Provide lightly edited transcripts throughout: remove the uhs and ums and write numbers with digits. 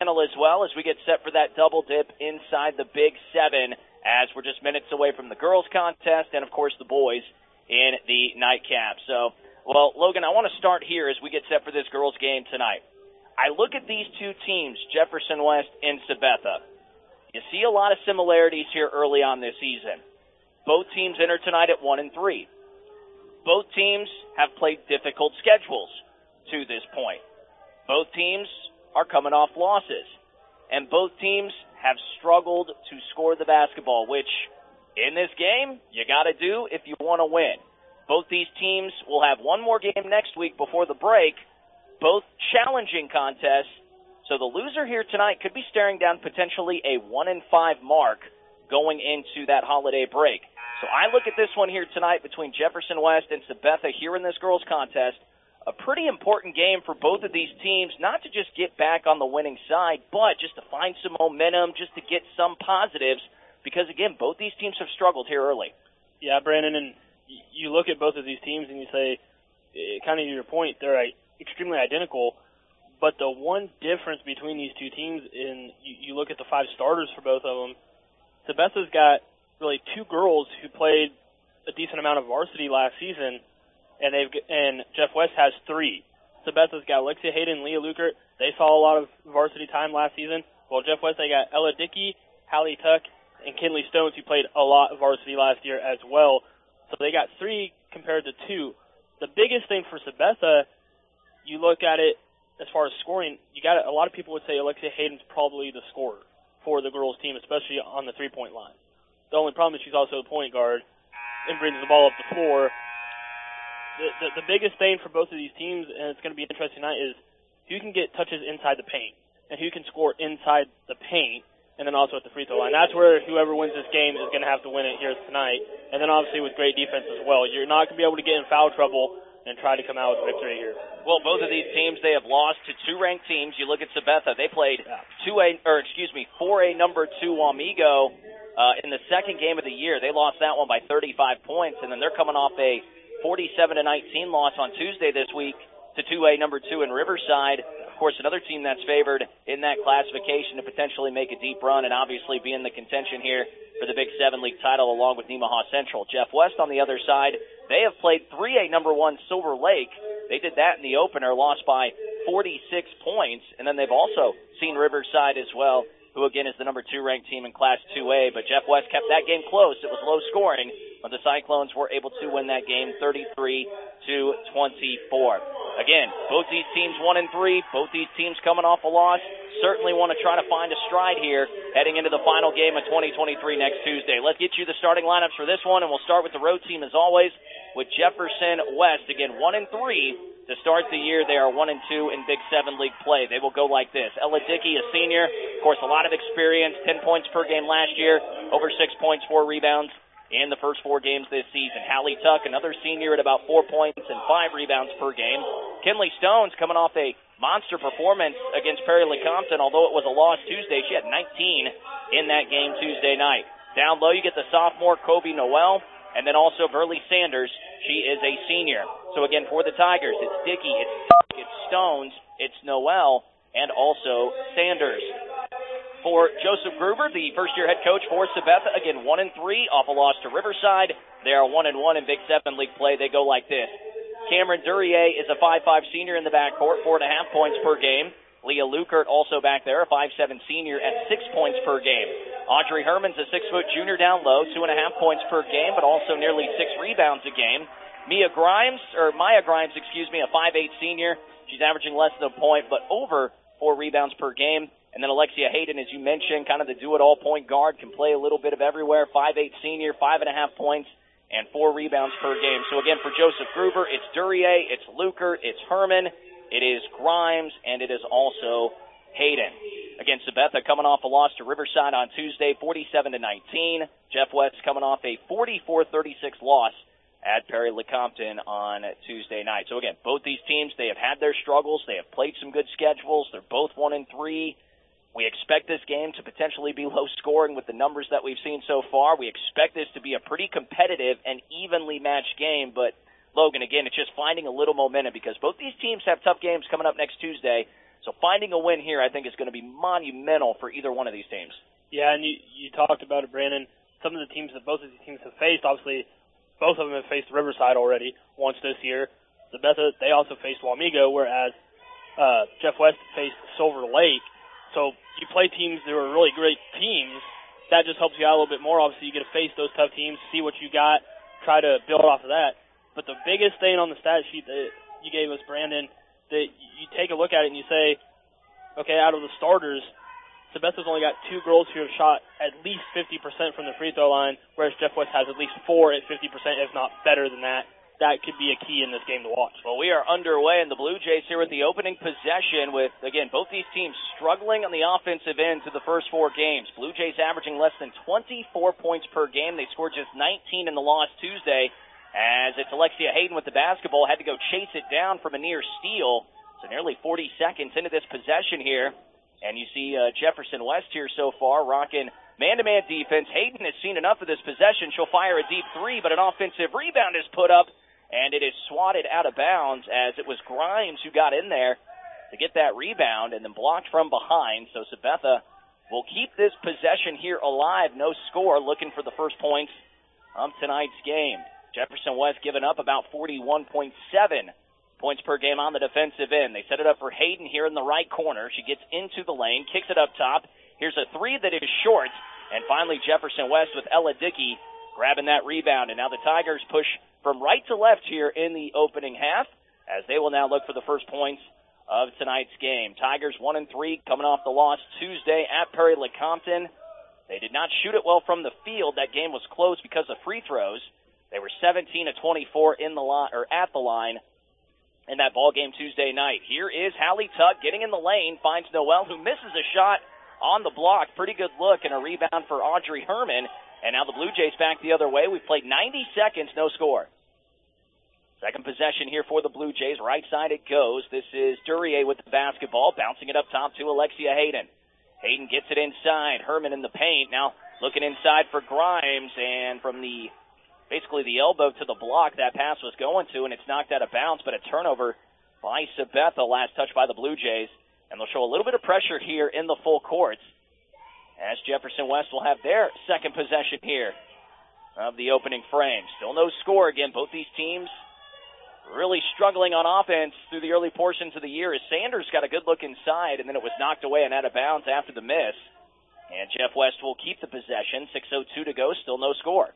Seminole as well as we get set for that double dip inside the Big 7 as we're just minutes away from the girls contest and, of course, the boys in the nightcap. So, well, Logan, I want to start here as we get set for this girls game tonight. I look at these two teams, Jefferson West and Sabetha. You see a lot of similarities here early on this season. Both teams enter tonight at 1-3. Both teams have played difficult schedules to this point. Both teams are coming off losses. And both teams have struggled to score the basketball, which in this game you got to do if you want to win. Both these teams will have one more game next week before the break, both challenging contests. So the loser here tonight could be staring down potentially a 1-5 mark going into that holiday break. So I look at this one here tonight between Jefferson West and Sabetha here in this girls contest. A pretty important game for both of these teams, not to just get back on the winning side, but just to find some momentum, just to get some positives, because, again, both these teams have struggled here early. Yeah, Brandon, and you look at both of these teams and you say, kind of to your point, they're extremely identical, but the one difference between these two teams, you look at the 5 starters for both of them, Sabetha's got really 2 girls who played a decent amount of varsity last season, and Jeff West has 3. Sabetha's got Alexia Hayden, Leah Lukert. They saw a lot of varsity time last season. Well, Jeff West, they got Ella Dickey, Hallie Tuck, and Kinley Stones, who played a lot of varsity last year as well. So they got 3 compared to 2. The biggest thing for Sabetha, you look at it as far as scoring, a lot of people would say Alexia Hayden's probably the scorer for the girls' team, especially on the 3-point line. The only problem is she's also a point guard and brings the ball up the floor. The biggest thing for both of these teams, and it's going to be interesting tonight, is who can get touches inside the paint and who can score inside the paint, and then also at the free throw line. That's where whoever wins this game is going to have to win it here tonight, and then obviously with great defense as well. You're not going to be able to get in foul trouble and try to come out with a victory here. Well, both of these teams, they have lost to 2 ranked teams. You look at Sabetha, they played 4A number 2 Wamego in the second game of the year. They lost that one by 35 points, and then they're coming off a 47-19 loss on Tuesday this week to 2A number 2 in Riverside. Of course, another team that's favored in that classification to potentially make a deep run and obviously be in the contention here for the Big 7 League title along with Nemaha Central. Jeff West on the other side, they have played 3A number 1 Silver Lake. They did that in the opener, lost by 46 points, and then they've also seen Riverside as well, who again is the number 2 ranked team in Class 2A. But Jeff West kept that game close. It was low scoring, but the Cyclones were able to win that game 33-24. Again, both these teams 1-3, both these teams coming off a loss. Certainly want to try to find a stride here heading into the final game of 2023 next Tuesday. Let's get you the starting lineups for this one, and we'll start with the road team as always with Jefferson West. Again, 1-3 to start the year. They are 1-2 in Big 7 League play. They will go like this. Ella Dickey, a senior, of course, a lot of experience, 10 points per game last year, over 6 points, 4 rebounds in the first 4 games this season. Hallie Tuck, another senior at about 4 points and 5 rebounds per game. Kinley Stones coming off a monster performance against Perry Lecompton. Although it was a loss Tuesday, she had 19 in that game Tuesday night. Down low, you get the sophomore Kobe Noel, and then also Burley Sanders. She is a senior. So again, for the Tigers, it's Dickey, it's Tuck, it's Stones, it's Noel, and also Sanders. For Joseph Gruber, the first-year head coach for Sabetha, again 1-3 off a loss to Riverside. They are 1-1 in Big 7 League play. They go like this. Cameron Duryea is a 5'5 senior in the backcourt, 4.5 points per game. Leah Lukert also back there, a 5'7 senior at 6 points per game. Audrey Herman's a 6-foot junior down low, 2.5 points per game, but also nearly 6 rebounds a game. Maya Grimes, a 5'8 senior. She's averaging less than a point, but over 4 rebounds per game. And then Alexia Hayden, as you mentioned, kind of the do-it-all point guard, can play a little bit of everywhere. 5'8 senior, 5.5 points, and 4 rebounds per game. So again, for Joseph Gruber, it's Duryea, it's Lukert, it's Herman, it is Grimes, and it is also Hayden. Again, Sabetha coming off a loss to Riverside on Tuesday, 47-19. Jeff West coming off a 44-36 loss at Perry Lecompton on Tuesday night. So again, both these teams, they have had their struggles. They have played some good schedules. They're both 1-3. We expect this game to potentially be low scoring with the numbers that we've seen so far. We expect this to be a pretty competitive and evenly matched game. But, Logan, again, it's just finding a little momentum because both these teams have tough games coming up next Tuesday. So finding a win here, I think, is going to be monumental for either one of these teams. Yeah, and you talked about it, Brandon. Some of the teams that both of these teams have faced, obviously, both of them have faced Riverside already once this year. Sabetha, they also faced Wamego, whereas Jeff West faced Silver Lake. So you play teams that are really great teams. That just helps you out a little bit more. Obviously, you get to face those tough teams, see what you got, try to build off of that. But the biggest thing on the stat sheet that you gave us, Brandon, that you take a look at it and you say, okay, out of the starters, Sabetha's only got 2 girls who have shot at least 50% from the free throw line, whereas Jeff West has at least 4 at 50%, if not better than that. That could be a key in this game to watch. Well, we are underway in the Blue Jays here with the opening possession with, again, both these teams struggling on the offensive end to the first 4 games. Blue Jays averaging less than 24 points per game. They scored just 19 in the loss Tuesday, as it's Alexia Hayden with the basketball, had to go chase it down from a near steal. So nearly 40 seconds into this possession here. And you see Jefferson West here so far rocking man-to-man defense. Hayden has seen enough of this possession. She'll fire a deep 3, but an offensive rebound is put up, and it is swatted out of bounds as it was Grimes who got in there to get that rebound and then blocked from behind. So Sabetha will keep this possession here alive. No score, looking for the first points of tonight's game. Jefferson West giving up about 41.7 points per game on the defensive end. They set it up for Hayden here in the right corner. She gets into the lane, kicks it up top. Here's a 3 that is short. And finally, Jefferson West with Ella Dickey grabbing that rebound. And now the Tigers push from right to left here in the opening half, as they will now look for the first points of tonight's game. Tigers 1-3 coming off the loss Tuesday at Perry-Lecompton. They did not shoot it well from the field. That game was close because of free throws. They were 17 of 24 in the line, or at the line, in that ball game Tuesday night. Here is Hallie Tuck getting in the lane, finds Noel, who misses a shot on the block. Pretty good look, and a rebound for Audrey Herman. And now the Blue Jays back the other way. We've played 90 seconds, no score. Second possession here for the Blue Jays. Right side it goes. This is Duryea with the basketball, bouncing it up top to Alexia Hayden. Hayden gets it inside. Herman in the paint. Now looking inside for Grimes, and from basically the elbow to the block that pass was going to, and it's knocked out of bounds, but a turnover by Sabetha, last touch by the Blue Jays. And they'll show a little bit of pressure here in the full courts, as Jefferson West will have their second possession here of the opening frame. Still no score again. Both these teams really struggling on offense through the early portions of the year, as Sanders got a good look inside, and then it was knocked away and out of bounds after the miss. And Jeff West will keep the possession. 6:02 to go, still no score.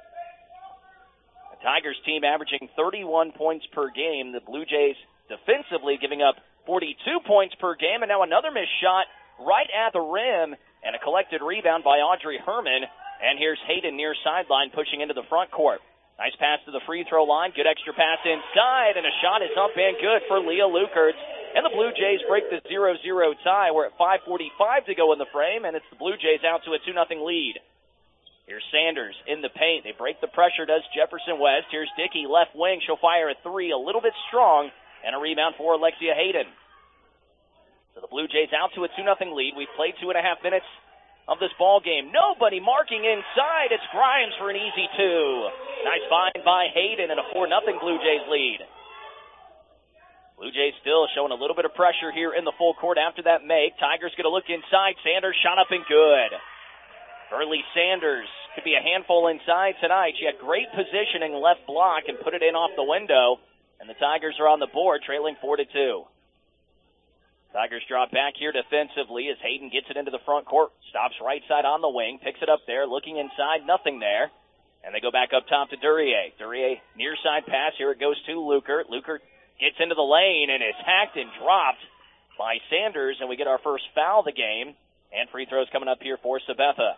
Tigers team averaging 31 points per game. The Blue Jays defensively giving up 42 points per game. And now another missed shot right at the rim, and a collected rebound by Audrey Herman. And here's Hayden near sideline pushing into the front court. Nice pass to the free throw line. Good extra pass inside, and a shot is up and good for Leah Lukertz. And the Blue Jays break the 0-0 tie. We're at 5:45 to go in the frame, and it's the Blue Jays out to a 2-0 lead. Here's Sanders in the paint. They break the pressure, does Jefferson West. Here's Dickey, left wing. She'll fire a 3, a little bit strong, and a rebound for Alexia Hayden. So the Blue Jays out to a 2-0 lead. We've played 2.5 minutes of this ball game. Nobody marking inside. It's Grimes for an easy 2. Nice find by Hayden, and a 4-0 Blue Jays lead. Blue Jays still showing a little bit of pressure here in the full court after that make. Tigers going to look inside. Sanders shot up and good. Burley Sanders could be a handful inside tonight. She had great positioning left block and put it in off the window. And the Tigers are on the board, trailing 4-2. Tigers drop back here defensively as Hayden gets it into the front court. Stops right side on the wing, picks it up there, looking inside, nothing there. And they go back up top to Duryea. Duryea, near side pass. Here it goes to Lukert. Lukert gets into the lane and is hacked and dropped by Sanders. And we get our first foul of the game. And free throws coming up here for Sabetha.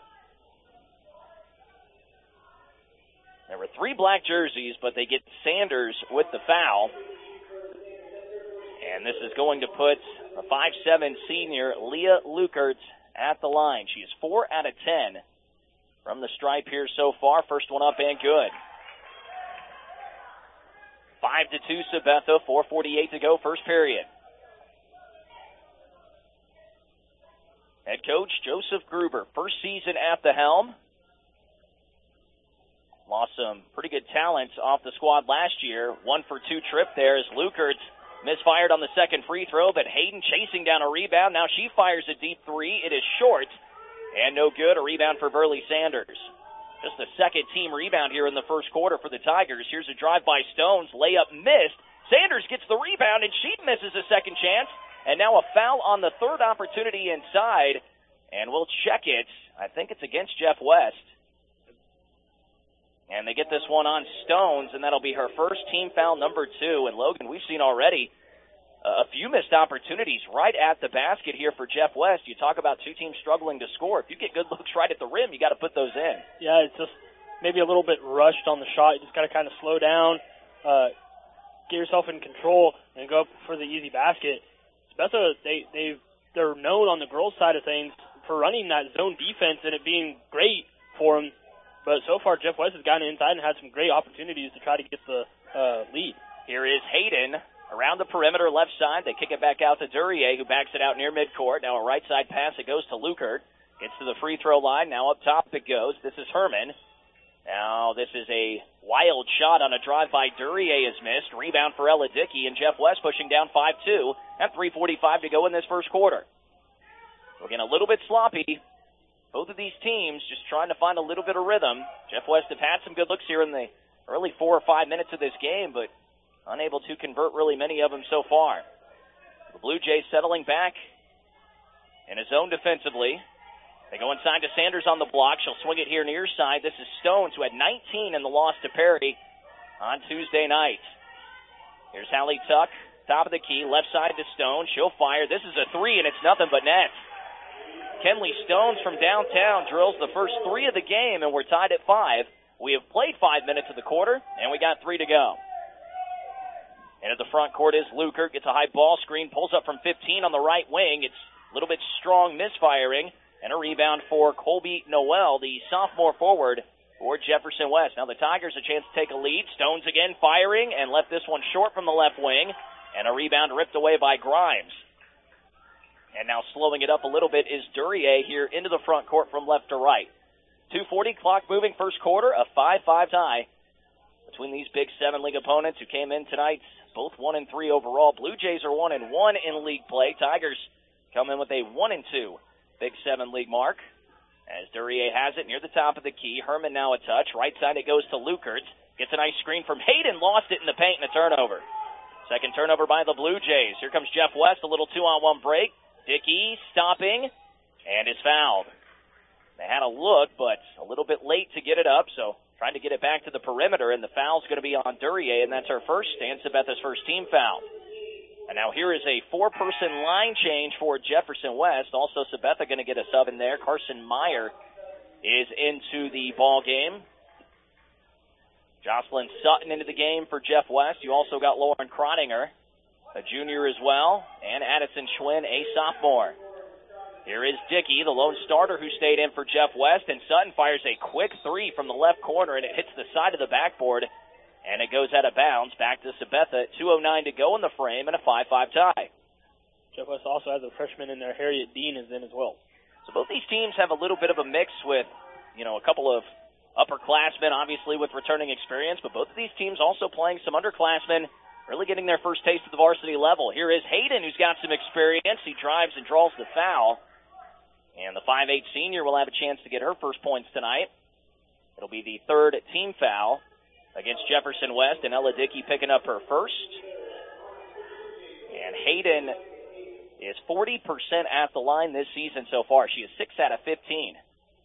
There were 3 black jerseys, but they get Sanders with the foul. And this is going to put a 5'7" senior, Leah Lukertz, at the line. She is 4 out of 10 from the stripe here so far. First one up and good. 5-2 Sabetha, 4:48 to go, first period. Head coach Joseph Gruber, first season at the helm. Lost some pretty good talents off the squad last year. 1-for-2 trip there as Lukertz Misfired on the second free throw, but Hayden chasing down a rebound. Now she fires a deep three. It is short and no good. A rebound for Burley Sanders. Just the second team rebound here in the first quarter for the Tigers. Here's a drive by Stones. Layup missed. Sanders gets the rebound, and she misses a second chance. And now a foul on the third opportunity inside. And we'll check it. I think it's against Jeff West. And they get this one on Stones, and that'll be her first team foul, number 2. And, Logan, we've seen already a few missed opportunities right at the basket here for Jeff West. You talk about two teams struggling to score. If you get good looks right at the rim, you got to put those in. Yeah, it's just maybe a little bit rushed on the shot. You just got to kind of slow down, get yourself in control, and go up for the easy basket. Sabetha, they're known on the girls' side of things for running that zone defense and it being great for them. But so far, Jeff West has gotten inside and had some great opportunities to try to get the lead. Here is Hayden around the perimeter left side. They kick it back out to Duryea, who backs it out near midcourt. Now a right side pass. It goes to Lukert. Gets to the free throw line. Now up top it goes. This is Herman. Now this is a wild shot on a drive by Duryea is missed. Rebound for Ella Dickey, and Jeff West pushing down 5-2 at 3:45 to go in this first quarter. Looking a little bit sloppy. Both of these teams just trying to find a little bit of rhythm. Jeff West have had some good looks here in the early 4 or 5 minutes of this game, but unable to convert really many of them so far. The Blue Jays settling back in a zone defensively. They go inside to Sanders on the block. She'll swing it here near side. This is Stones, who had 19 in the loss to Perry on Tuesday night. Here's Hallie Tuck, top of the key, left side to Stone. She'll fire. This is a three, and it's nothing but net. Kenley Stones from downtown drills the first 3 of the game, and we're tied at 5. We have played 5 minutes of the quarter, and we got 3 to go. And at the front court is Lukert. Gets a high ball screen, pulls up from 15 on the right wing. It's a little bit strong misfiring, and a rebound for Colby Noel, the sophomore forward for Jefferson West. Now the Tigers a chance to take a lead. Stones again firing, and left this one short from the left wing, and a rebound ripped away by Grimes. And now slowing it up a little bit is Duryea here into the front court from left to right. 2:40 clock moving first quarter, a 5-5 tie between these Big 7 league opponents who came in tonight, both 1-3 overall. Blue Jays are 1-1 in league play. Tigers come in with a 1-2 Big 7 league mark. As Duryea has it near the top of the key. Herman now a touch. Right side it goes to Lukert. Gets a nice screen from Hayden. Lost it in the paint and a turnover. Second turnover by the Blue Jays. Here comes Jeff West, a little 2-on-1 break. Dickey stopping, and is fouled. They had a look, but a little bit late to get it up, so trying to get it back to the perimeter, and the foul's going to be on Duryea, and that's her first, and Sabetha's first team foul. And now here is a 4-person line change for Jefferson West. Also, Sabetha going to get a sub in there. Carson Meyer is into the ball game. Jocelyn Sutton into the game for Jeff West. You also got Lauren Croninger, a junior as well, and Addison Schwinn, a sophomore. Here is Dickey, the lone starter who stayed in for Jeff West, and Sutton fires a quick three from the left corner, and it hits the side of the backboard, and it goes out of bounds. Back to Sabetha, 2:09 to go in the frame, and a 5-5 tie. Jeff West also has a freshman in there. Harriet Dean is in as well. So both these teams have a little bit of a mix with, a couple of upperclassmen, obviously, with returning experience, but both of these teams also playing some underclassmen, really getting their first taste of the varsity level. Here is Hayden, who's got some experience. He drives and draws the foul. And the 5'8 senior will have a chance to get her first points tonight. It'll be the third team foul against Jefferson West, and Ella Dickey picking up her first. And Hayden is 40% at the line this season so far. She is 6 out of 15.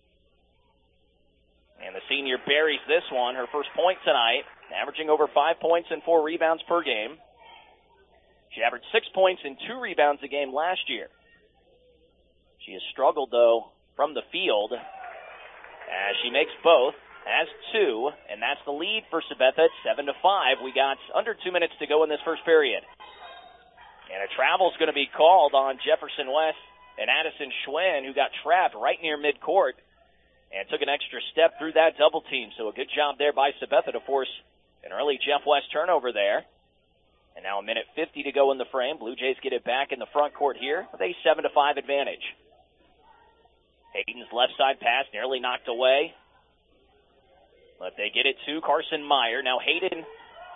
And the senior buries this one, her first point tonight, averaging over 5 points and 4 rebounds per game. She averaged 6 points and 2 rebounds a game last year. She has struggled, though, from the field as she makes both, has 2, and that's the lead for Sabetha at 7-5. We got under 2 minutes to go in this first period. And a travel's going to be called on Jefferson West and Addison Schwinn, who got trapped right near midcourt and took an extra step through that double team. So a good job there by Sabetha to force an early Jeff West turnover there. And now a minute 50 to go in the frame. Blue Jays get it back in the front court here with a 7-5 advantage. Hayden's left side pass nearly knocked away, but they get it to Carson Meyer. Now Hayden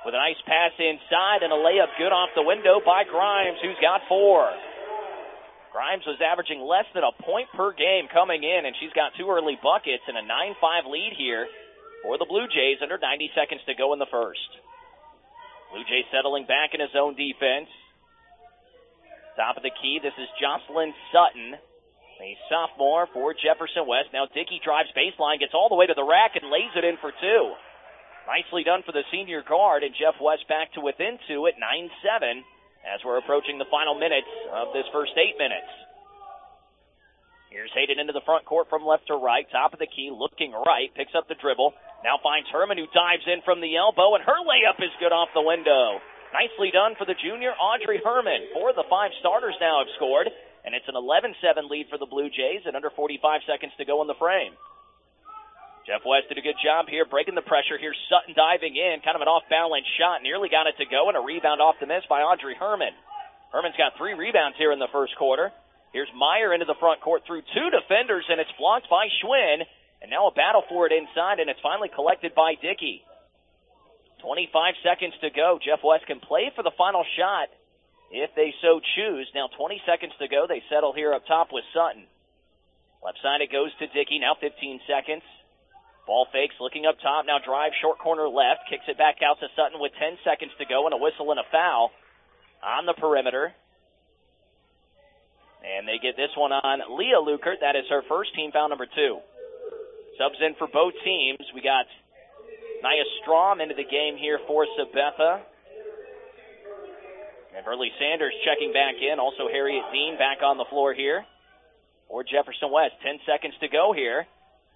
with a nice pass inside and a layup good off the window by Grimes, who's got 4. Grimes was averaging less than a point per game coming in, and she's got 2 early buckets and a 9-5 lead here for the Blue Jays under 90 seconds to go in the first. Blue Jays settling back in his own defense. Top of the key, this is Jocelyn Sutton, a sophomore for Jefferson West. Now Dickey drives baseline, gets all the way to the rack, and lays it in for 2. Nicely done for the senior guard, and Jeff West back to within 2 at 9-7 as we're approaching the final minutes of this first 8 minutes. Here's Hayden into the front court from left to right. Top of the key, looking right, picks up the dribble. Now finds Herman, who dives in from the elbow, and her layup is good off the window. Nicely done for the junior, Audrey Herman. 4 of the 5 starters now have scored, and it's an 11-7 lead for the Blue Jays and under 45 seconds to go in the frame. Jeff West did a good job here breaking the pressure. Here's Sutton diving in, kind of an off-balance shot, nearly got it to go, and a rebound off the miss by Audrey Herman. Herman's got 3 rebounds here in the first quarter. Here's Meyer into the front court through 2 defenders, and it's blocked by Schwinn, and now a battle for it inside, and it's finally collected by Dickey. 25 seconds to go. Jeff West can play for the final shot if they so choose. Now 20 seconds to go. They settle here up top with Sutton. Left side it goes to Dickey. Now 15 seconds. Ball fakes, looking up top. Now drive, short corner left. Kicks it back out to Sutton with 10 seconds to go and a whistle and a foul on the perimeter. And they get this one on Leah Lukert. That is her first, team foul number 2. Subs in for both teams. We got Nia Strom into the game here for Sabetha. And Burley Sanders checking back in. Also Harriet Dean back on the floor here for Jefferson West. 10 seconds to go here.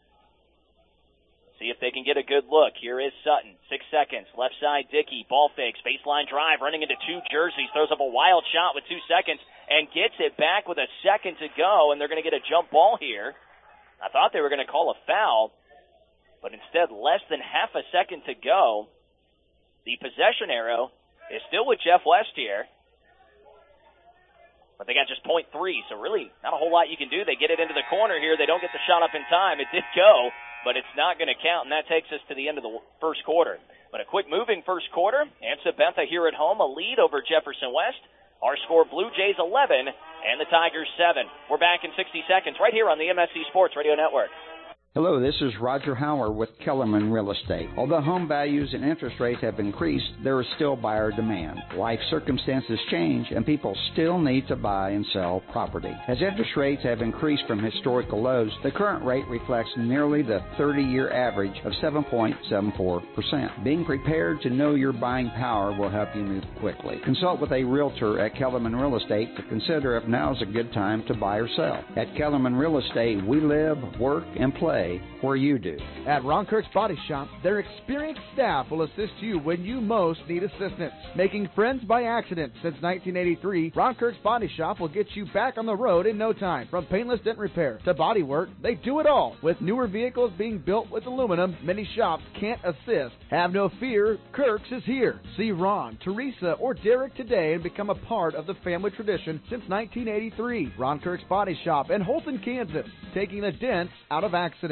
See if they can get a good look. Here is Sutton. 6 seconds. Left side, Dickey. Ball fakes. Baseline drive. Running into 2 jerseys. Throws up a wild shot with 2 seconds and gets it back with a second to go. And they're going to get a jump ball here. I thought they were going to call a foul, but instead less than half a second to go. The possession arrow is still with Jeff West here. But they got just .3, so really not a whole lot you can do. They get it into the corner here. They don't get the shot up in time. It did go, but it's not going to count, and that takes us to the end of the first quarter. But a quick moving first quarter, and Sabetha here at home, a lead over Jefferson West. Our score, Blue Jays 11 and the Tigers 7. We're back in 60 seconds right here on the MSC Sports Radio Network. Hello, this is Roger Hauer with Kellerman Real Estate. Although home values and interest rates have increased, there is still buyer demand. Life circumstances change, and people still need to buy and sell property. As interest rates have increased from historical lows, the current rate reflects nearly the 30-year average of 7.74%. Being prepared to know your buying power will help you move quickly. Consult with a realtor at Kellerman Real Estate to consider if now is a good time to buy or sell. At Kellerman Real Estate, we live, work, and play where you do. At Ron Kirk's Body Shop, their experienced staff will assist you when you most need assistance. Making friends by accident since 1983, Ron Kirk's Body Shop will get you back on the road in no time. From paintless dent repair to body work, they do it all. With newer vehicles being built with aluminum, many shops can't assist. Have no fear, Kirk's is here. See Ron, Teresa, or Derek today and become a part of the family tradition since 1983. Ron Kirk's Body Shop in Holton, Kansas, taking the dents out of accidents.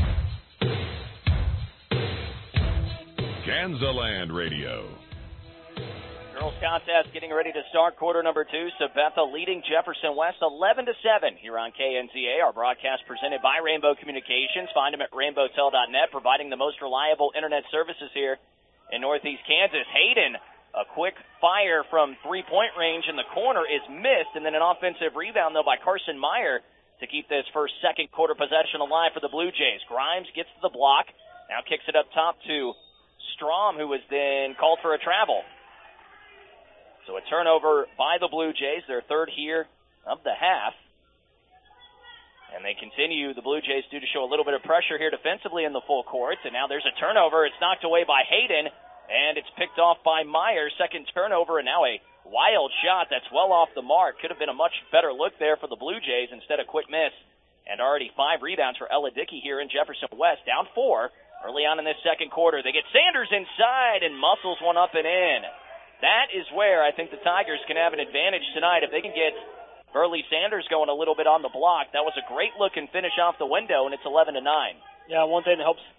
Kansaland Radio. Girls contest getting ready to start quarter number 2. Sabetha leading Jefferson West 11-7 here on KNZA. Our broadcast presented by Rainbow Communications. Find them at rainbowtel.net, providing the most reliable internet services here in Northeast Kansas. Hayden, a quick fire from three-point range in the corner is missed, and then an offensive rebound, though, by Carson Meyer to keep this first second quarter possession alive for the Blue Jays. Grimes gets to the block, now kicks it up top to Strom, who was then called for a travel. So a turnover by the Blue Jays, their third here of the half. And they continue, the Blue Jays do to show a little bit of pressure here defensively in the full court. And now there's a turnover. It's knocked away by Hayden, and it's picked off by Meyer. Second turnover, and now a wild shot that's well off the mark. Could have been a much better look there for the Blue Jays. Instead, a quick miss. And already 5 rebounds for Ella Dickey here in Jefferson West. Down 4 early on in this second quarter. They get Sanders inside and muscles one up and in. That is where I think the Tigers can have an advantage tonight. If they can get Burley Sanders going a little bit on the block, that was a great look and finish off the window, and it's 11-9. Yeah, one thing that helps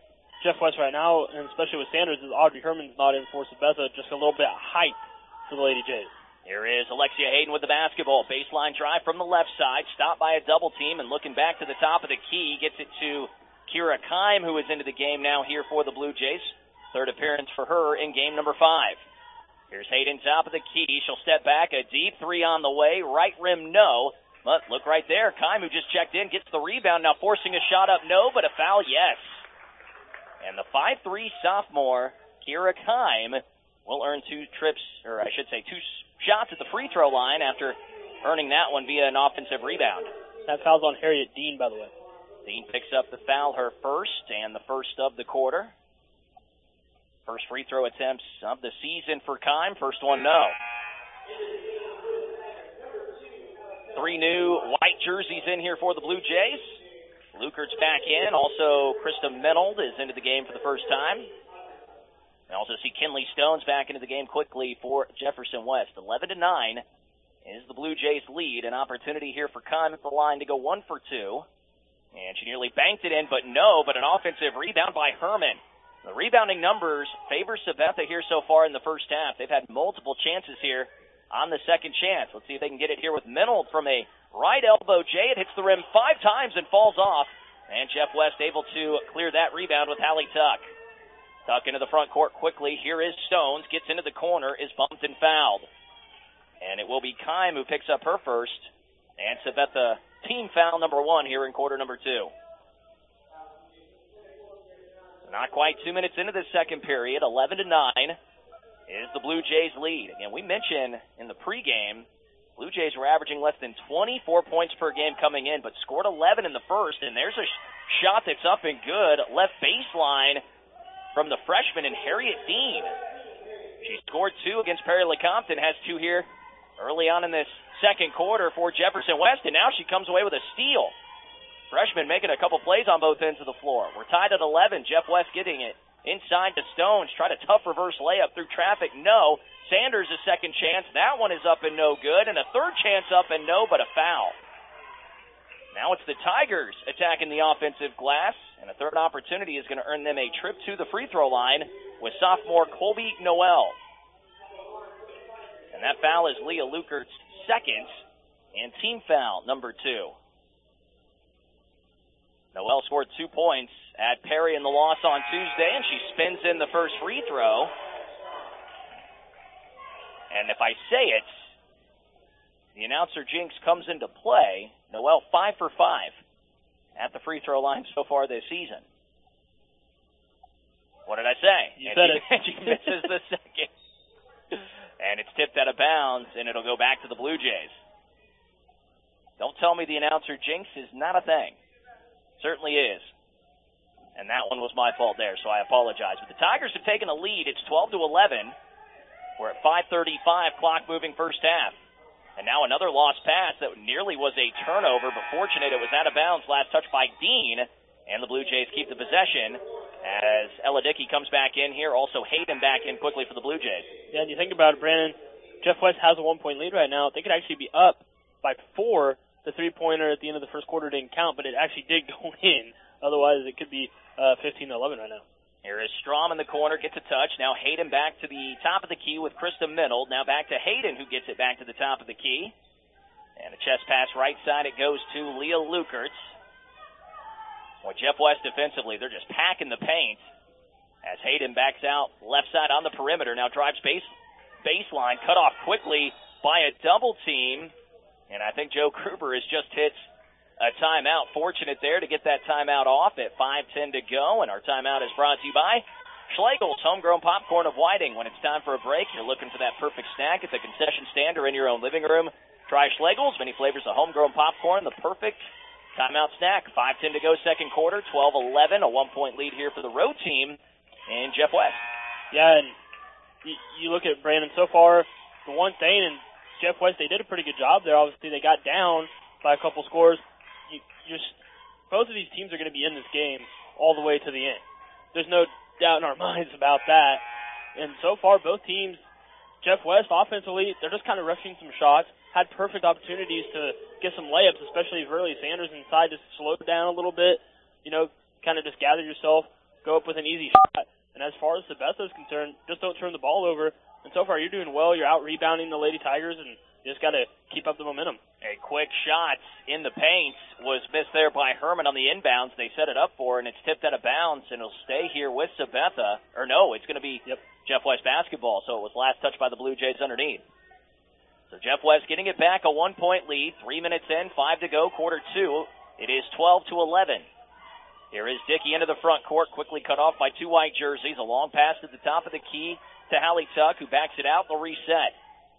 Jeff West right now, and especially with Sanders, is Audrey Herman's not in for Sabetha, just a little bit of height for the Lady Jays. Here is Alexia Hayden with the basketball. Baseline drive from the left side, stopped by a double team, and looking back to the top of the key, gets it to Kira Keim, who is into the game now here for the Blue Jays. Third appearance for her in game number 5. Here's Hayden, top of the key. She'll step back, a deep three on the way. Right rim, no. But look right there. Keim, who just checked in, gets the rebound. Now forcing a shot up, no, but a foul, yes. And the 5'3" sophomore, Kira Keim, will earn 2 shots at the free throw line after earning that one via an offensive rebound. That foul's on Harriet Dean, by the way. Dean picks up the foul, her first, and the first of the quarter. First free throw attempts of the season for Keim. First one, no. 3 new white jerseys in here for the Blue Jays. Lukert's back in. Also, Krista Menold is into the game for the first time. We also see Kinley Stones back into the game quickly for Jefferson West. 11-9 is the Blue Jays lead. An opportunity here for Keim at the line to go 1 for 2. And she nearly banked it in, but an offensive rebound by Herman. The rebounding numbers favor Sabetha here so far in the first half. They've had multiple chances here on the second chance. Let's see if they can get it here with Menold from a right elbow J. It hits the rim 5 times and falls off. And Jeff West able to clear that rebound with Hallie Tuck. Tuck into the front court quickly. Here is Stones. Gets into the corner. Is bumped and fouled. And it will be Keim who picks up her first. And Sabetha team foul number 1 here in quarter number 2. Not quite 2 minutes into the second period. 11-9 is the Blue Jays lead. Again, we mentioned in the pregame, Blue Jays were averaging less than 24 points per game coming in, but scored 11 in the first. And there's a shot that's up and good. Left baseline from the freshman and Harriet Dean. She scored 2 against Perry Lecompton, has 2 here early on in this second quarter for Jefferson West, and now she comes away with a steal. Freshman making a couple plays on both ends of the floor. We're tied at 11. Jeff West getting it inside to Stones. Try to tough reverse layup through traffic. No. Sanders a second chance. That one is up and no good. And a third chance up and no, but a foul. Now it's the Tigers attacking the offensive glass. And a third opportunity is going to earn them a trip to the free throw line with sophomore Colby Noel. And that foul is Leah Lukert's second and team foul number 2. Noel scored 2 points at Perry in the loss on Tuesday, and she spins in the first free throw. And if I say it, the announcer jinx comes into play. Noel 5 for 5 at the free throw line so far this season. What did I say? You said it. She misses the second. And it's tipped out of bounds, and it'll go back to the Blue Jays. Don't tell me the announcer jinx is not a thing. Certainly is. And that one was my fault there, so I apologize. But the Tigers have taken a lead. It's 12-11. We're at 5:35, clock moving first half. And now another lost pass that nearly was a turnover, but fortunate it was out of bounds. Last touch by Dean, and the Blue Jays keep the possession as Ella Dickey comes back in here. Also Hayden back in quickly for the Blue Jays. Yeah, and you think about it, Brandon, Jeff West has a 1-point lead right now. They could actually be up by 4. The three-pointer at the end of the first quarter didn't count, but it actually did go in. Otherwise, it could be 15-11 right now. Here is Strom in the corner, gets a touch. Now Hayden back to the top of the key with Krista Menold. Now back to Hayden, who gets it back to the top of the key. And a chest pass right side, it goes to Leah Lukertz. Well, Jeff West defensively, they're just packing the paint as Hayden backs out left side on the perimeter. Now drives baseline, cut off quickly by a double team. And I think Joe Kruber has just hit a timeout. Fortunate there to get that timeout off at 5:10 to go. And our timeout is brought to you by Schlegel's Homegrown Popcorn of Whiting. When it's time for a break, you're looking for that perfect snack at the concession stand or in your own living room. Try Schlegel's, many flavors of homegrown popcorn, the perfect timeout snack. 5:10 to go second quarter, 12-11, a 1-point lead here for the road team and Jeff West. Yeah, and you look at Brandon so far, the one thing, and Jeff West, they did a pretty good job there. Obviously, they got down by a couple scores. Both of these teams are going to be in this game all the way to the end. There's no doubt in our minds about that. And so far, both teams, Jeff West offensively, they're just kind of rushing some shots, had perfect opportunities to get some layups, especially if Verly Sanders inside to slow down a little bit, kind of just gather yourself. go up with an easy shot. And as far as Sabetha is concerned, just don't turn the ball over. And so far, you're doing well. You're out-rebounding the Lady Tigers, and you just got to keep up the momentum. A quick shot in the paint was missed there by Herman on the inbounds. They set it up for her, and it's tipped out of bounds, and it'll stay here with Sabetha. Or no, it's going to be Jeff West basketball, so it was last touched by the Blue Jays underneath. So Jeff West getting it back, a 1-point lead. 3 minutes in, 5 to go, quarter two. It is 12-11. Here is Dickey into the front court, quickly cut off by two white jerseys. A long pass to the top of the key to Hallie Tuck, who backs it out. They'll reset.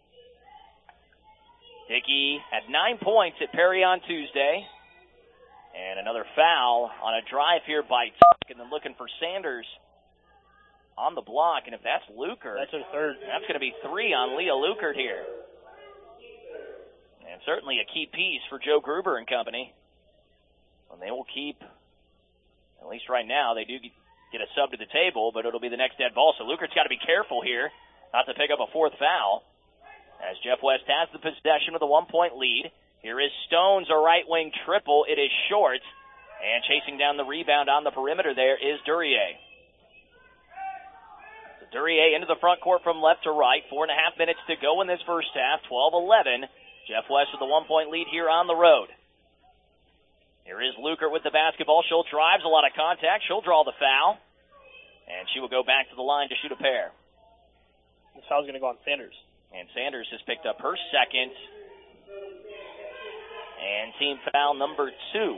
Dickey had 9 points at Perry on Tuesday. And another foul on a drive here by Tuck, and then looking for Sanders on the block. And if that's Lukert, that's her third. That's going to be 3 on Leah Lukert here. And certainly a key piece for Joe Gruber and company. And they will keep, at least right now, they do get a sub to the table, but it'll be the next dead ball. So Lukert's got to be careful here not to pick up a fourth foul. As Jeff West has the possession with a 1-point lead. Here is Stones, a right wing triple. It is short. And chasing down the rebound on the perimeter there is Duryea. So Duryea into the front court from left to right. 4.5 minutes to go in this first half. 12-11. Jeff West with a 1-point lead here on the road. Here is Lukert with the basketball. She'll drives, a lot of contact. She'll draw the foul. And she will go back to the line to shoot a pair. This foul's going to go on Sanders. And Sanders has picked up her second. And team foul number 2.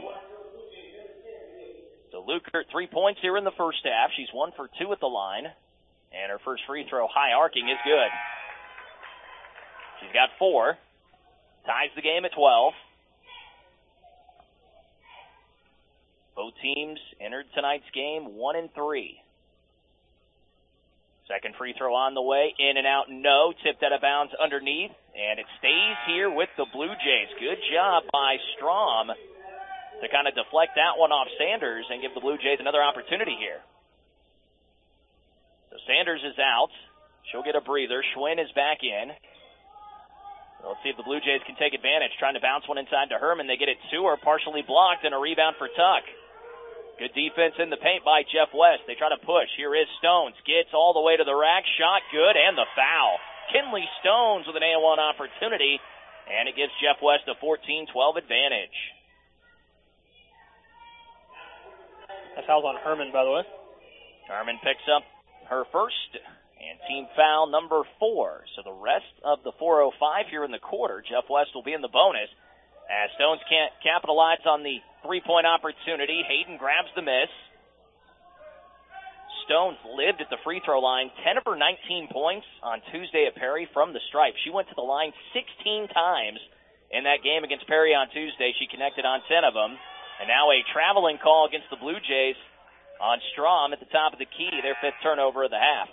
So Lukert, 3 points here in the first half. She's 1 for 2 at the line. And her first free throw, high arcing, is good. She's got 4. Ties the game at 12. Both teams entered tonight's game 1-3. Second free throw on the way. In and out, no. Tipped out of bounds underneath. And it stays here with the Blue Jays. Good job by Strom to kind of deflect that one off Sanders and give the Blue Jays another opportunity here. So Sanders is out. She'll get a breather. Schwinn is back in. Let's see if the Blue Jays can take advantage. Trying to bounce one inside to Herman. They get it to her, partially blocked, and a rebound for Tuck. Good defense in the paint by Jeff West. They try to push. Here is Stones. Gets all the way to the rack. Shot good, and the foul. Kinley Stones with an and-one opportunity, and it gives Jeff West a 14-12 advantage. That foul's on Herman, by the way. Herman picks up her first, and team foul number 4. So the rest of the 4:05 here in the quarter, Jeff West will be in the bonus. As Stones can't capitalize on the 3-point opportunity, Hayden grabs the miss. Stones lived at the free throw line, 10 of her 19 points on Tuesday at Perry from the stripe. She went to the line 16 times in that game against Perry on Tuesday. She connected on 10 of them. And now a traveling call against the Blue Jays on Strom at the top of the key, their 5th turnover of the half.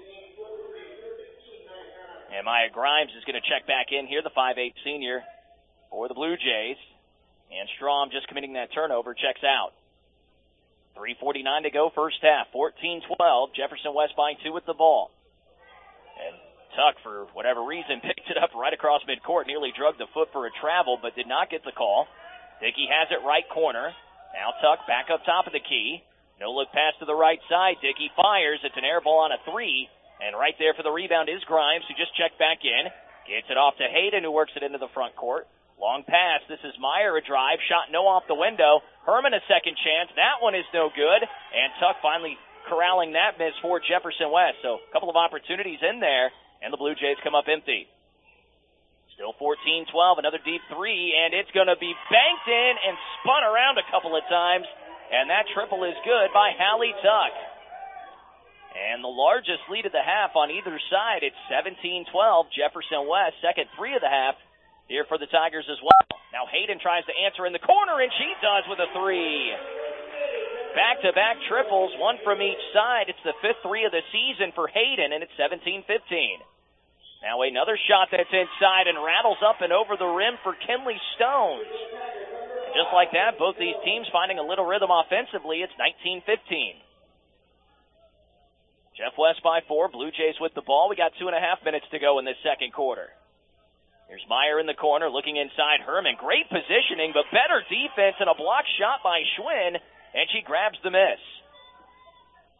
And Maya Grimes is going to check back in here, the 5'8 senior for the Blue Jays. And Strom, just committing that turnover, checks out. 3:49 to go, first half. 14-12. Jefferson West by 2 with the ball. And Tuck, for whatever reason, picked it up right across midcourt, nearly drugged the foot for a travel, but did not get the call. Dickey has it right corner. Now Tuck back up top of the key. No look pass to the right side. Dickey fires. It's an air ball on a 3. And right there for the rebound is Grimes, who just checked back in. Gets it off to Hayden, who works it into the front court. Long pass. This is Meyer, a drive. Shot no off the window. Herman a second chance. That one is no good. And Tuck finally corralling that miss for Jefferson West. So a couple of opportunities in there, and the Blue Jays come up empty. Still 14-12, another deep 3, and it's going to be banked in and spun around a couple of times. And that triple is good by Hallie Tuck. And the largest lead of the half on either side, it's 17-12. Jefferson West, second 3 of the half here for the Tigers as well. Now Hayden tries to answer in the corner, and she does with a 3. Back-to-back triples, one from each side. It's the 5th 3 of the season for Hayden, and it's 17-15. Now another shot that's inside and rattles up and over the rim for Kinley Stones. Just like that, both these teams finding a little rhythm offensively. It's 19-15. Jeff West by 4. Blue Jays with the ball. We got 2.5 minutes to go in this second quarter. Here's Meyer in the corner looking inside Herman. Great positioning, but better defense and a block shot by Schwinn, and she grabs the miss.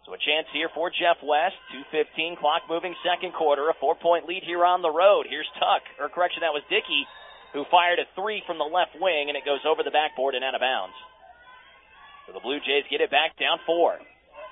So a chance here for Jeff West. 2:15 clock moving second quarter. A 4-point lead here on the road. Here's Tuck, or correction, that was Dickey, who fired a three from the left wing, and it goes over the backboard and out of bounds. So the Blue Jays get it back down 4.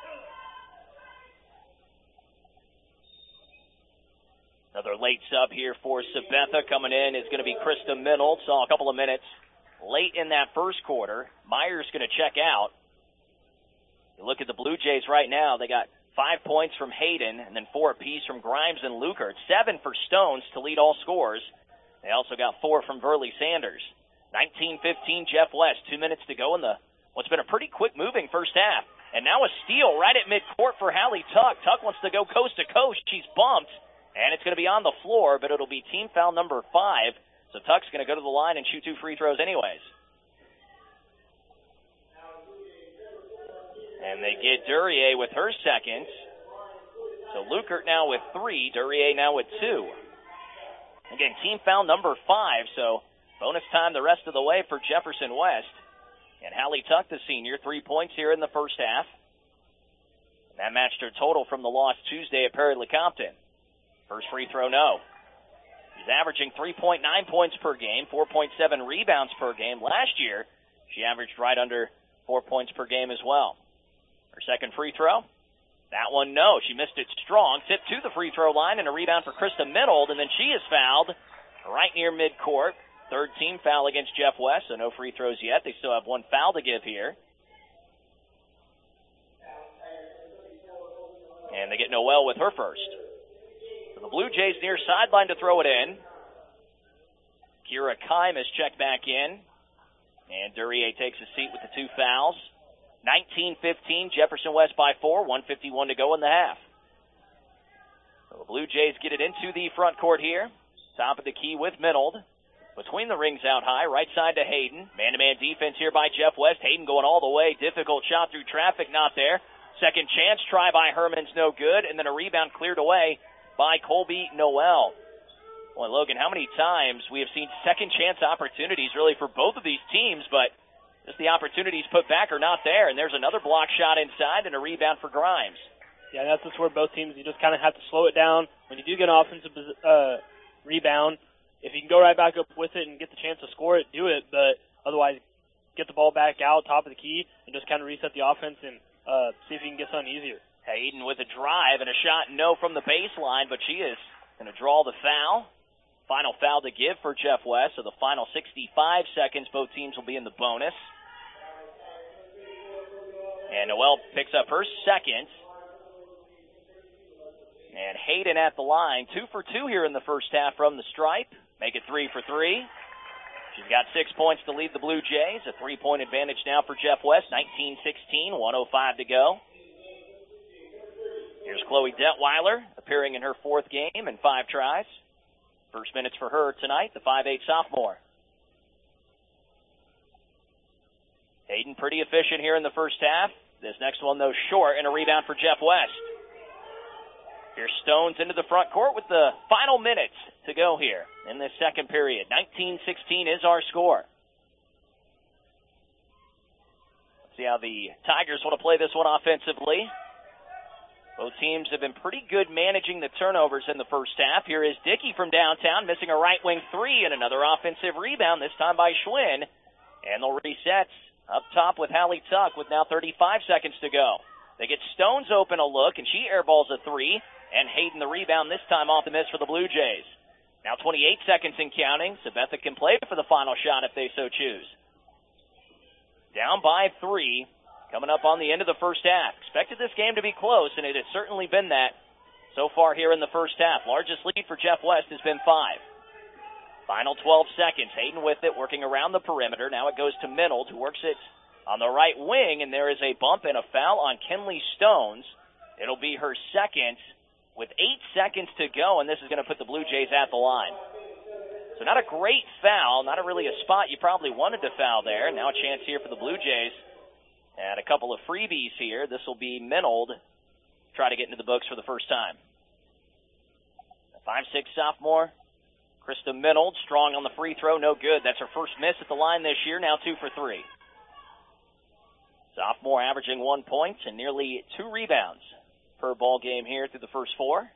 Another late sub here for Sabetha coming in is going to be Krista Minold. Saw a couple of minutes late in that first quarter. Myers going to check out. You look at the Blue Jays right now, they got 5 points from Hayden and then 4 apiece from Grimes and Lukert. 7 for Stones to lead all scores. They also got 4 from Verley Sanders. 19-15 Jeff West. 2 minutes to go in what's been a pretty quick moving first half. And now a steal right at midcourt for Hallie Tuck. Tuck wants to go coast to coast. She's bumped. And it's going to be on the floor, but it'll be team foul number 5. So Tuck's going to go to the line and shoot 2 free throws anyways. And they get Duryea with her second. So Lukert now with 3, Duryea now with 2. Again, team foul number 5, so bonus time the rest of the way for Jefferson West. And Hallie Tuck, the senior, 3 points here in the first half. And that matched her total from the loss Tuesday at Perry-Lecompton. First free throw, no. She's averaging 3.9 points per game, 4.7 rebounds per game. Last year, she averaged right under 4 points per game as well. Her second free throw, that one, no. She missed it strong. Tip to the free throw line and a rebound for Krista Minold, and then she is fouled right near midcourt. Third team foul against Jeff West, so no free throws yet. They still have 1 foul to give here. And they get Noel with her first. So the Blue Jays near sideline to throw it in. Kira Kime has checked back in. And Duryea takes a seat with the 2 fouls. 19-15, Jefferson West by 4, 1:51 to go in the half. So the Blue Jays get it into the front court here. Top of the key with Minold. Between the rings out high, right side to Hayden. Man-to-man defense here by Jeff West. Hayden going all the way. Difficult shot through traffic, not there. Second chance try by Herman's no good. And then a rebound cleared away by Colby Noel. Boy, Logan, how many times we have seen second chance opportunities really for both of these teams, but just the opportunities put back are not there. And there's another block shot inside and a rebound for Grimes. Yeah, that's just where both teams, you just kind of have to slow it down. When you do get an offensive rebound, if you can go right back up with it and get the chance to score it, do it. But otherwise, get the ball back out, top of the key, and just kind of reset the offense and see if you can get something easier. Hayden with a drive and a shot, no from the baseline, but she is going to draw the foul. Final foul to give for Jeff West, so the final 65 seconds, both teams will be in the bonus. And Noel picks up her second. And Hayden at the line, 2 for 2 here in the first half from the stripe. Make it 3 for 3. She's got 6 points to lead the Blue Jays. A 3-point advantage now for Jeff West, 19-16, 1:05 to go. Here's Chloe Detweiler, appearing in her 4th game and 5 tries. First minutes for her tonight, the 5'8" sophomore. Hayden pretty efficient here in the first half. This next one, though, short, and a rebound for Jeff West. Here's Stones into the front court with the final minutes to go here in this second period. 19-16 is our score. Let's see how the Tigers want to play this one offensively. Both teams have been pretty good managing the turnovers in the first half. Here is Dickey from downtown, missing a right wing 3 and another offensive rebound, this time by Schwinn. And they'll reset up top with Hallie Tuck with now 35 seconds to go. They get Stones open a look, and she airballs a 3, and Hayden the rebound, this time off the miss for the Blue Jays. Now 28 seconds and counting. Sabetha can play for the final shot if they so choose. Down by 3. Coming up on the end of the first half. Expected this game to be close, and it has certainly been that so far here in the first half. Largest lead for Jeff West has been 5. Final 12 seconds. Hayden with it, working around the perimeter. Now it goes to Minold, who works it on the right wing, and there is a bump and a foul on Kenley Stones. It'll be her second with 8 seconds to go, and this is going to put the Blue Jays at the line. So not a great foul, not really a spot you probably wanted to foul there. Now a chance here for the Blue Jays. And a couple of freebies here. This will be Minold. Try to get into the books for the first time. A 5'6" sophomore. Krista Minold, strong on the free throw. No good. That's her first miss at the line this year. Now 2 for 3. Sophomore sophomore, averaging 1 point and nearly 2 rebounds per ball game here through the first 4.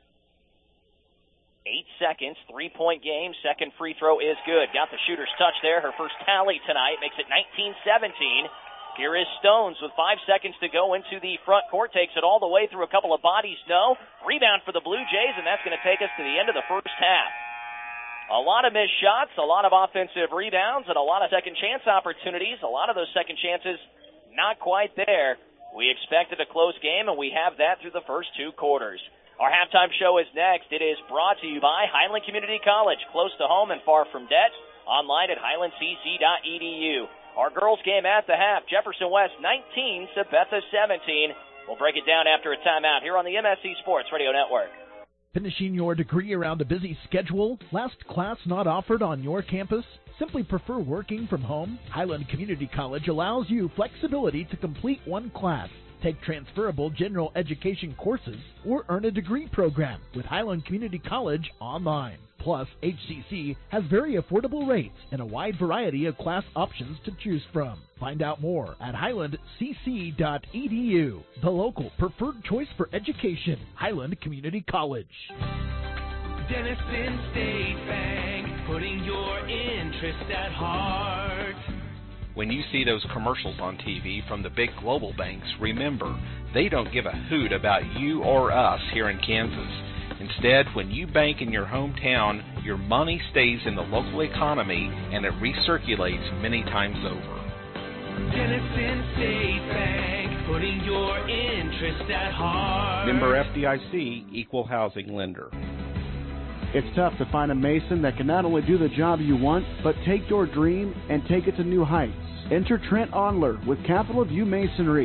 8 seconds, 3-point game. Second free throw is good. Got the shooter's touch there. Her first tally tonight makes it 19-17. Here is Stones with 5 seconds to go into the front court. Takes it all the way through a couple of bodies. No. Rebound for the Blue Jays, and that's going to take us to the end of the first half. A lot of missed shots, a lot of offensive rebounds, and a lot of second chance opportunities. A lot of those second chances not quite there. We expected a close game, and we have that through the first 2 quarters. Our halftime show is next. It is brought to you by Highland Community College, close to home and far from debt. Online at highlandcc.edu. Our girls game at the half, Jefferson West 19, Sabetha 17. We'll break it down after a timeout here on the MSC Sports Radio Network. Finishing your degree around a busy schedule? Last class not offered on your campus? Simply prefer working from home? Highland Community College allows you flexibility to complete one class, take transferable general education courses, or earn a degree program with Highland Community College online. Plus, HCC has very affordable rates and a wide variety of class options to choose from. Find out more at highlandcc.edu, the local preferred choice for education, Highland Community College. Denison State Bank, putting your interest at heart. When you see those commercials on TV from the big global banks, remember, they don't give a hoot about you or us here in Kansas. Instead, when you bank in your hometown, your money stays in the local economy and it recirculates many times over. Denison State Bank, putting your interest at heart. Member FDIC, Equal Housing Lender. It's tough to find a mason that can not only do the job you want, but take your dream and take it to new heights. Enter Trent Onler with Capital View Masonry,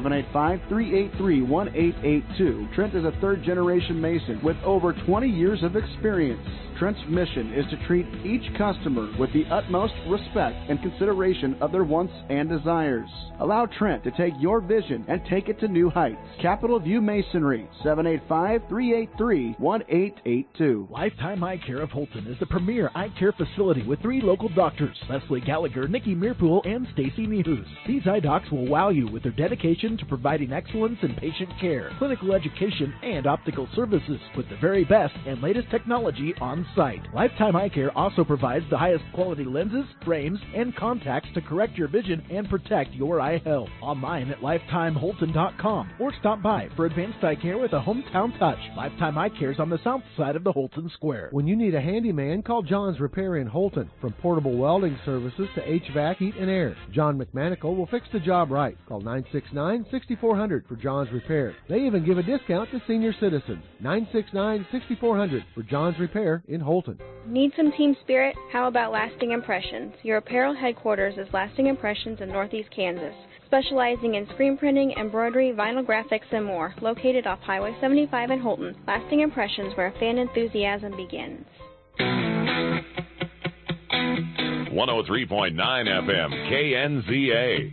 785-383-1882. Trent is a third-generation Mason with over 20 years of experience. Trent's mission is to treat each customer with the utmost respect and consideration of their wants and desires. Allow Trent to take your vision and take it to new heights. Capital View Masonry, 785-383-1882. Lifetime Eye Care of Holton is the premier eye care facility with 3 local doctors, Leslie Gallagher, Nikki Meerpool, and Stacy Nehus. These eye docs will wow you with their dedication to providing excellence in patient care, clinical education, and optical services with the very best and latest technology on site. Lifetime Eye Care also provides the highest quality lenses, frames, and contacts to correct your vision and protect your eye health. Online at lifetimeholton.com or stop by for advanced eye care with a hometown touch. Lifetime Eye Care is on the south side of the Holton Square. When you need a handyman, call John's Repair in Holton. From portable welding services to HVAC, heat, and air, John McManical will fix the job right. Call 969-6400 for John's Repair. They even give a discount to senior citizens. 969-6400 for John's Repair in Holton. Need some team spirit? How about Lasting Impressions? Your apparel headquarters is Lasting Impressions in Northeast Kansas, specializing in screen printing, embroidery, vinyl graphics, and more. Located off Highway 75 in Holton, Lasting Impressions, where fan enthusiasm begins. 103.9 FM, KNZA.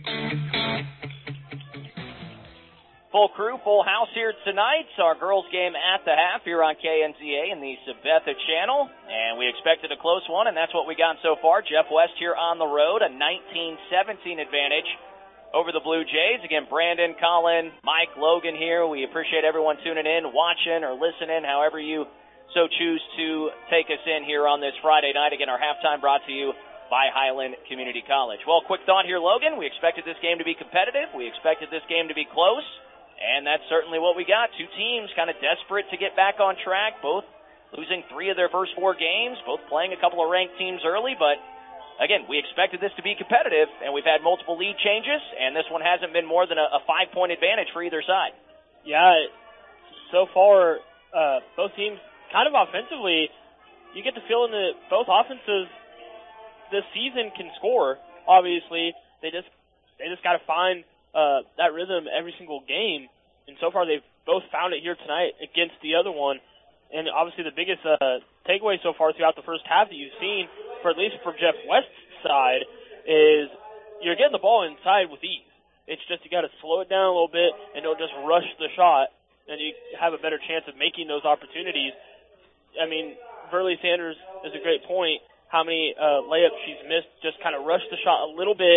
Full crew, full house here tonight. Our girls game at the half here on KNZA and the Sabetha channel. And we expected a close one, and that's what we got so far. Jeff West here on the road, a 19-17 advantage over the Blue Jays. Again, Brandon, Colin, Mike, Logan here. We appreciate everyone tuning in, watching, or listening, however you so choose to take us in here on this Friday night. Again, our halftime brought to you by Highland Community College. Well, quick thought here, Logan. We expected this game to be competitive. We expected this game to be close. And that's certainly what we got. Two teams kind of desperate to get back on track, both losing 3 of their first 4 games, both playing a couple of ranked teams early. But, again, we expected this to be competitive, and we've had multiple lead changes, and this one hasn't been more than a 5-point advantage for either side. Yeah, so far, both teams kind of offensively, you get the feeling that both offenses this season can score. Obviously, they just got to find that rhythm every single game, and so far they've both found it here tonight against the other one. And obviously the biggest takeaway so far throughout the first half that you've seen, for at least for Jeff West's side, is you're getting the ball inside with ease. It's just you got to slow it down a little bit and don't just rush the shot, and you have a better chance of making those opportunities. I mean, Verley Sanders is a great point. How many layups she's missed, just kind of rushed the shot a little bit,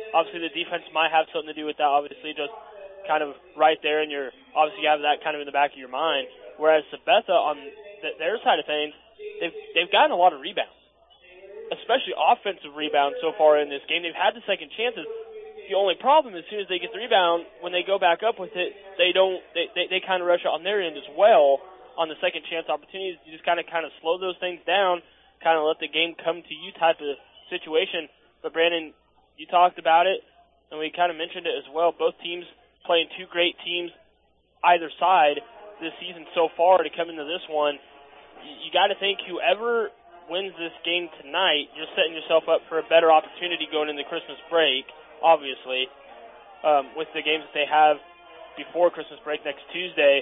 obviously the defense might have something to do with that, obviously, just kind of right there, and you have that kind of in the back of your mind. Whereas Sabetha, on their side of things, they've gotten a lot of rebounds, especially offensive rebounds so far in this game. They've had the second chances. The only problem, as soon as they get the rebound, when they go back up with it, they kind of rush it on their end as well on the second chance opportunities. You just kind of slow those things down, kind of let the game come to you type of situation. But Brandon, you talked about it, and we kind of mentioned it as well. Both teams playing two great teams either side this season so far to come into this one. You got to think whoever wins this game tonight, you're setting yourself up for a better opportunity going into Christmas break, obviously, with the games that they have before Christmas break next Tuesday.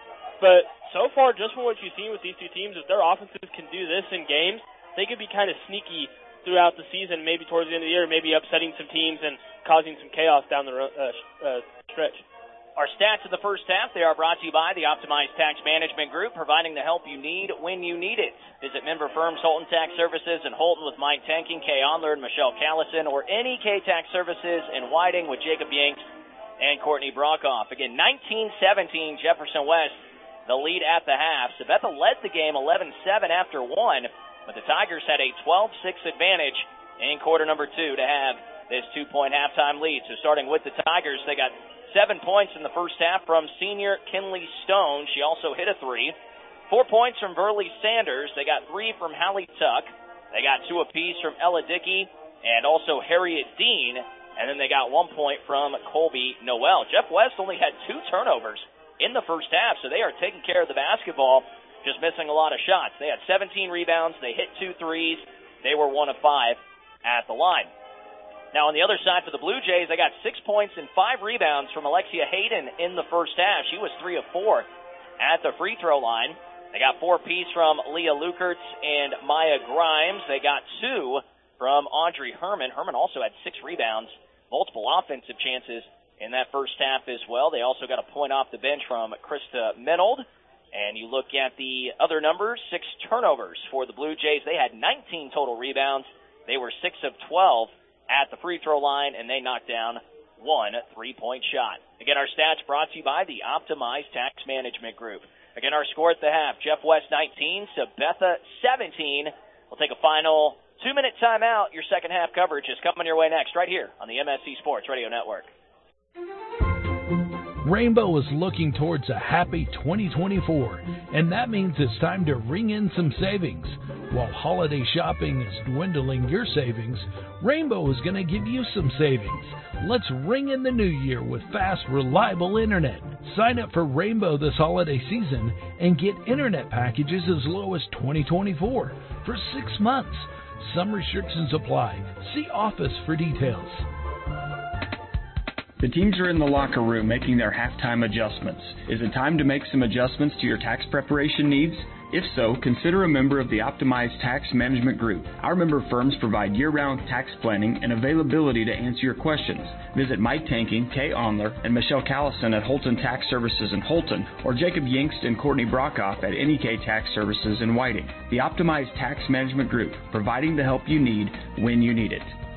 But so far, just from what you've seen with these two teams, if their offenses can do this in games, they could be kind of sneaky throughout the season, maybe towards the end of the year, maybe upsetting some teams and causing some chaos down the stretch. Our stats in the first half, they are brought to you by the Optimized Tax Management Group, providing the help you need when you need it. Visit member firms Holton Tax Services in Holton with Mike Tanking, Kay Onler, and Michelle Callison, or any K-Tax Services in Whiting with Jacob Yanks and Courtney Brokoff. Again, 19-17, Jefferson West, the lead at the half. Sabetha led the game 11-7 after one, but the Tigers had a 12-6 advantage in quarter number two to have this 2-point halftime lead. So starting with the Tigers, they got 7 points in the first half from senior Kinley Stone. She also hit a three. 4 points from Verly Sanders. They got 3 from Hallie Tuck. They got 2 apiece from Ella Dickey and also Harriet Dean. And then they got 1 point from Colby Noel. Jeff West only had 2 turnovers in the first half, so they are taking care of the basketball, just missing a lot of shots. They had 17 rebounds. They hit 2 threes. They were 1 of 5 at the line. Now, on the other side for the Blue Jays, they got 6 points and 5 rebounds from Alexia Hayden in the first half. She was 3 of 4 at the free throw line. They got 4 apiece from Leah Lukertz and Maya Grimes. They got 2 from Audrey Herman. Herman also had 6 rebounds, multiple offensive chances in that first half as well. They also got a point off the bench from Krista Menold. And you look at the other numbers, 6 turnovers for the Blue Jays. They had 19 total rebounds. They were 6 of 12 at the free throw line, and they knocked down 1 3-point shot. Again, our stats brought to you by the Optimized Tax Management Group. Again, our score at the half, Jeff West 19, Sabetha 17. We'll take a final 2-minute timeout. Your second half coverage is coming your way next right here on the MSC Sports Radio Network. Rainbow is looking towards a happy 2024, and that means it's time to ring in some savings. While holiday shopping is dwindling your savings, Rainbow is going to give you some savings. Let's ring in the new year with fast, reliable internet. Sign up for Rainbow this holiday season and get internet packages as low as $20.24 for 6 months. Some restrictions apply. See office for details. The teams are in the locker room making their halftime adjustments. Is it time to make some adjustments to your tax preparation needs? If so, consider a member of the Optimized Tax Management Group. Our member firms provide year-round tax planning and availability to answer your questions. Visit Mike Tanking, Kay Onler, and Michelle Callison at Holton Tax Services in Holton, or Jacob Yingst and Courtney Brokoff at NEK Tax Services in Whiting. The Optimized Tax Management Group, providing the help you need when you need it.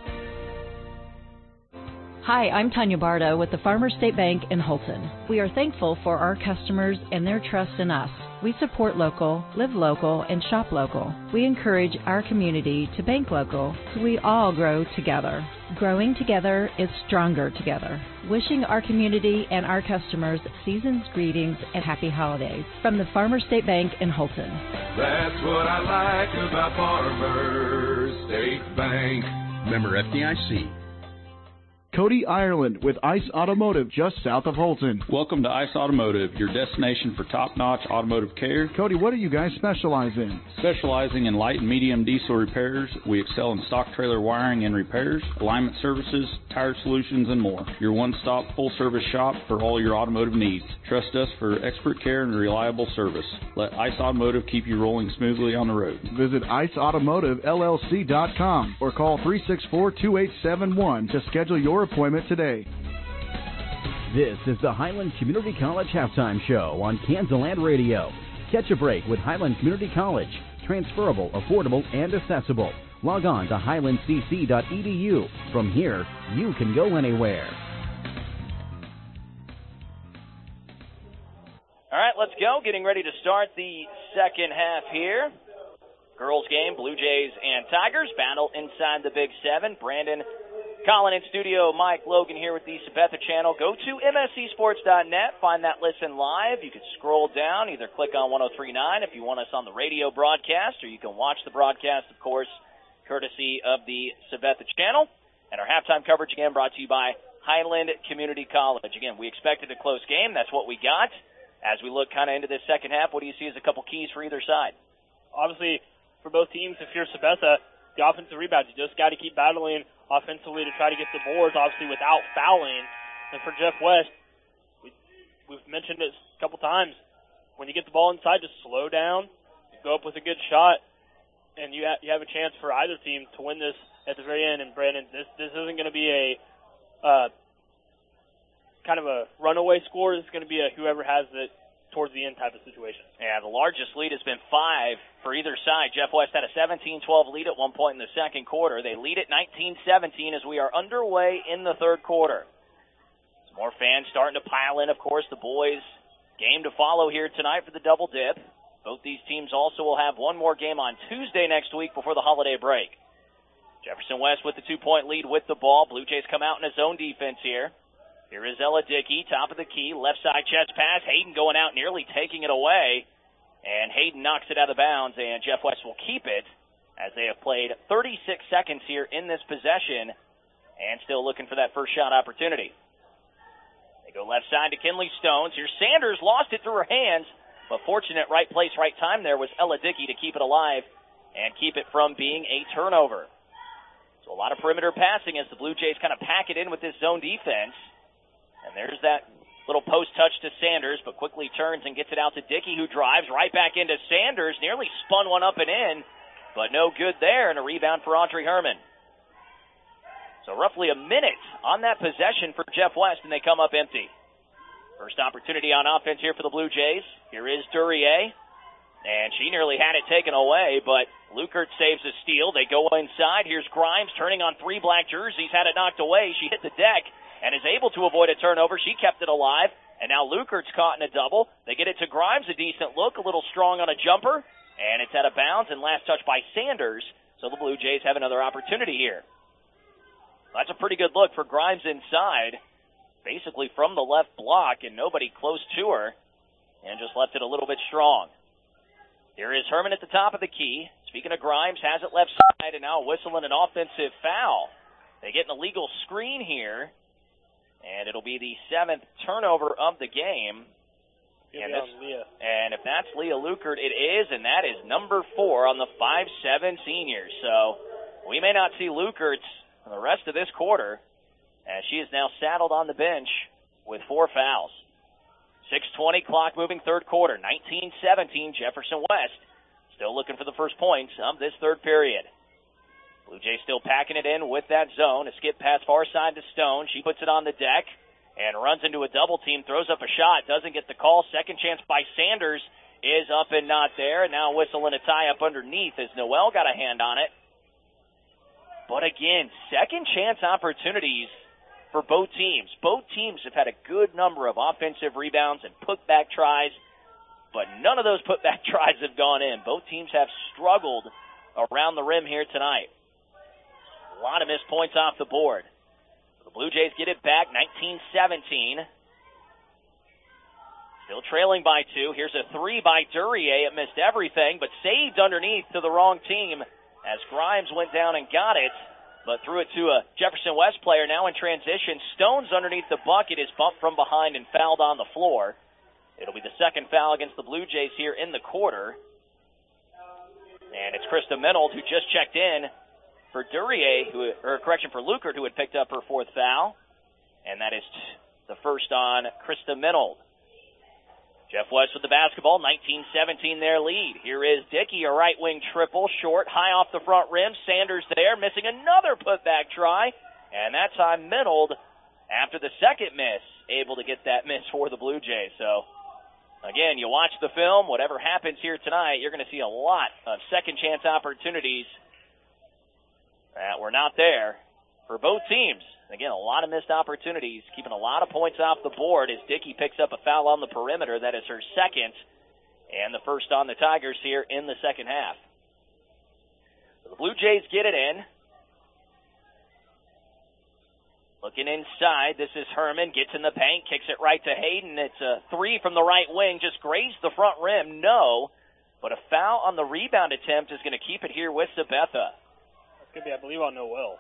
Hi, I'm Tanya Bardo with the Farmers State Bank in Holton. We are thankful for our customers and their trust in us. We support local, live local, and shop local. We encourage our community to bank local so we all grow together. Growing together is stronger together. Wishing our community and our customers season's greetings and happy holidays from the Farmers State Bank in Holton. That's what I like about Farmers State Bank. Member FDIC. Cody Ireland with ICE Automotive just south of Holton. Welcome to ICE Automotive, your destination for top-notch automotive care. Cody, what do you guys specialize in? Specializing in light and medium diesel repairs, we excel in stock trailer wiring and repairs, alignment services, tire solutions, and more. Your one-stop full-service shop for all your automotive needs. Trust us for expert care and reliable service. Let ICE Automotive keep you rolling smoothly on the road. Visit ICEAutomotiveLLC.com or call 364-2871 to schedule your appointment today. This is the Highland Community College Halftime Show on Kansaland Radio. Catch a break with Highland Community College. Transferable, affordable, and accessible. Log on to highlandcc.edu. From here, you can go anywhere. All right, let's go. Getting ready to start the second half here. Girls game, Blue Jays and Tigers battle inside the Big Seven. Brandon, Colin in studio, Mike, Logan here with the Sabetha channel. Go to mscsports.net, find that listen live. You can scroll down, either click on 103.9 if you want us on the radio broadcast, or you can watch the broadcast, of course, courtesy of the Sabetha channel. And our halftime coverage, again, brought to you by Highland Community College. Again, we expected a close game. That's what we got. As we look kind of into this second half, what do you see as a couple keys for either side? Obviously, for both teams, if you're Sabetha, the offensive rebounds, you just got to keep battling offensively to try to get the boards, obviously without fouling. And for Jeff West, we've mentioned it a couple times. When you get the ball inside, just slow down, go up with a good shot, and you have a chance for either team to win this at the very end. And Brandon, this isn't going to be a kind of a runaway score. This is going to be a whoever has it towards the end type of situation. Yeah, the largest lead has been 5 for either side. Jeff West had a 17-12 lead at one point in the second quarter. They lead at 19-17 as we are underway in the third quarter. Some more fans starting to pile in, of course. The boys game to follow here tonight for the double dip. Both these teams also will have one more game on Tuesday next week before the holiday break. Jefferson West with the 2-point lead with the ball. Blue Jays come out in a zone defense here. Here is Ella Dickey, top of the key, left side chest pass. Hayden going out, nearly taking it away. And Hayden knocks it out of bounds, and Jeff West will keep it as they have played 36 seconds here in this possession and still looking for that first shot opportunity. They go left side to Kinley Stones. Here's Sanders, lost it through her hands, but fortunate right place, right time there was Ella Dickey to keep it alive and keep it from being a turnover. So a lot of perimeter passing as the Blue Jays kind of pack it in with this zone defense. And there's that little post touch to Sanders, but quickly turns and gets it out to Dickey, who drives right back into Sanders. Nearly spun one up and in, but no good there, and a rebound for Audrey Herman. So roughly a minute on that possession for Jeff West, and they come up empty. First opportunity on offense here for the Blue Jays. Here is Duryea, and she nearly had it taken away, but Lukert saves a steal. They go inside. Here's Grimes turning on 3 black jerseys, had it knocked away. She hit the deck and is able to avoid a turnover. She kept it alive, and now Lukert's caught in a double. They get it to Grimes, a decent look, a little strong on a jumper, and it's out of bounds, and last touch by Sanders, so the Blue Jays have another opportunity here. That's a pretty good look for Grimes inside, basically from the left block, and nobody close to her, and just left it a little bit strong. Here is Herman at the top of the key. Speaking of Grimes, has it left side, and now whistling an offensive foul. They get an illegal screen here, and it'll be the 7th turnover of the game. And if that's Leah Lukert, it is, and that is number 4 on the 5'7" senior. So we may not see Lukert for the rest of this quarter, as she is now saddled on the bench with 4 fouls. 6:20 clock moving third quarter. 19-17, Jefferson West still looking for the first points of this third period. Blue Jays still packing it in with that zone. A skip pass far side to Stone. She puts it on the deck and runs into a double team, throws up a shot, doesn't get the call. Second chance by Sanders is up and not there. And now whistling a tie up underneath as Noel got a hand on it. But again, second chance opportunities for both teams. Both teams have had a good number of offensive rebounds and putback tries, but none of those putback tries have gone in. Both teams have struggled around the rim here tonight. A lot of missed points off the board. The Blue Jays get it back, 19-17. Still trailing by 2. Here's a 3 by Duryea. It missed everything, but saved underneath to the wrong team as Grimes went down and got it, but threw it to a Jefferson West player. Now in transition, Stone's underneath the bucket, is bumped from behind and fouled on the floor. It'll be the second foul against the Blue Jays here in the quarter. And it's Krista Minold who just checked in for Duryea, for Lukert, who had picked up her 4th foul. And that is the first on Krista Minold. Jeff West with the basketball, 19-17 their lead. Here is Dickey, a right wing triple, short, high off the front rim. Sanders there, missing another putback try. And that time Minold, after the second miss, able to get that miss for the Blue Jays. So, again, you watch the film, whatever happens here tonight, you're going to see a lot of second chance opportunities that were not there for both teams. Again, a lot of missed opportunities, keeping a lot of points off the board as Dickey picks up a foul on the perimeter. That is her second, and the first on the Tigers here in the second half. So the Blue Jays get it in. Looking inside, this is Herman, gets in the paint, kicks it right to Hayden. It's a three from the right wing, just grazed the front rim, no. But a foul on the rebound attempt is going to keep it here with Sabetha. That's going to be, I believe, on Noel.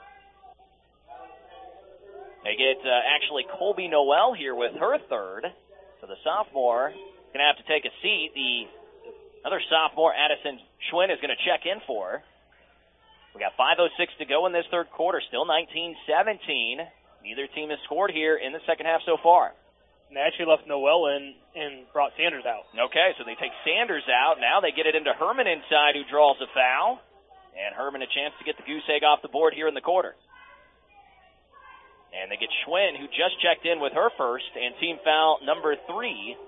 They get actually Colby Noel here with her third. So the sophomore is going to have to take a seat. The other sophomore, Addison Schwinn, is going to check in for her. We got 5:06 to go in this third quarter, still 19-17. Neither team has scored here in the second half so far. And they actually left Noel in and brought Sanders out. Okay, so they take Sanders out. Now they get it into Herman inside, who draws a foul. And Herman a chance to get the goose egg off the board here in the quarter. And they get Schwinn, who just checked in with her first, and team foul number 3.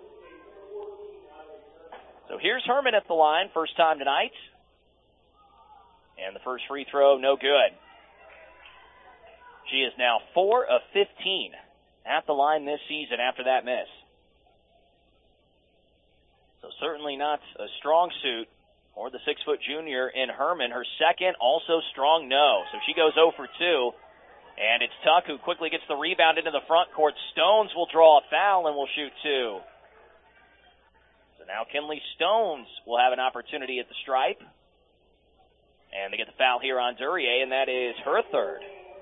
So here's Herman at the line, first time tonight. And the first free throw, no good. She is now 4 of 15 at the line this season after that miss. So certainly not a strong suit for the 6-foot junior in Herman. Her second, also strong, no. So she goes 0 for 2. And it's Tuck who quickly gets the rebound into the front court. Stones will draw a foul and will shoot 2. So now Kinley Stones will have an opportunity at the stripe. And they get the foul here on Duryea, and that is her third.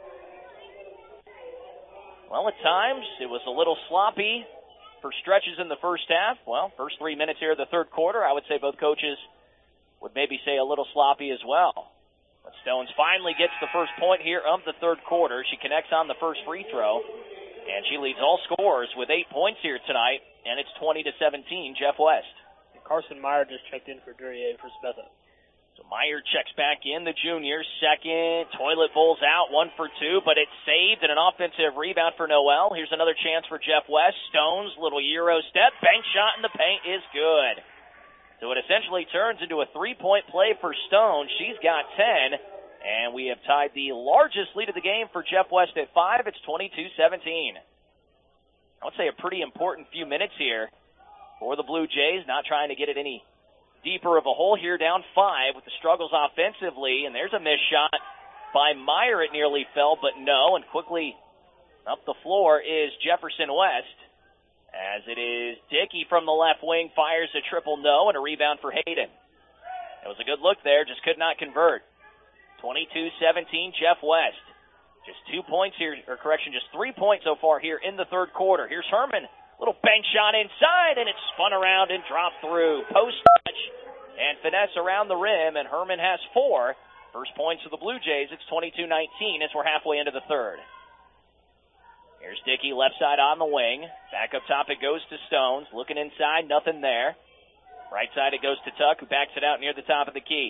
Well, at times it was a little sloppy for stretches in the first half. Well, first 3 minutes here of the third quarter, I would say both coaches would maybe say a little sloppy as well. But Stones finally gets the first point here of the third quarter. She connects on the first free throw, and she leads all scorers with 8 points here tonight, and it's 20-17, Jeff West. And Carson Meyer just checked in for Duryea for Sabetha. So Meyer checks back in, the junior. Second, toilet bowls out, 1 for 2, but it's saved and an offensive rebound for Noel. Here's another chance for Jeff West. Stones, little Euro step, bank shot in the paint is good. So it essentially turns into a 3-point play for Stones. She's got 10, and we have tied the largest lead of the game for Jeff West at 5. It's 22-17. I would say a pretty important few minutes here for the Blue Jays, not trying to get it any deeper of a hole here, down 5 with the struggles offensively, and there's a missed shot by Meyer. It nearly fell, but no, and quickly up the floor is Jefferson West, as it is Dickey from the left wing, fires a triple no, and a rebound for Hayden. It was a good look there, just could not convert. 22-17, Jeff West. Just 2 points here, or correction, just 3 points so far here in the third quarter. Here's Herman. Little bank shot inside, and it's spun around and dropped through. Post touch and finesse around the rim, and Herman has 4. First points of the Blue Jays. It's 22-19 as we're halfway into the third. Here's Dickey, left side on the wing. Back up top it goes to Stones. Looking inside, nothing there. Right side it goes to Tuck, who backs it out near the top of the key.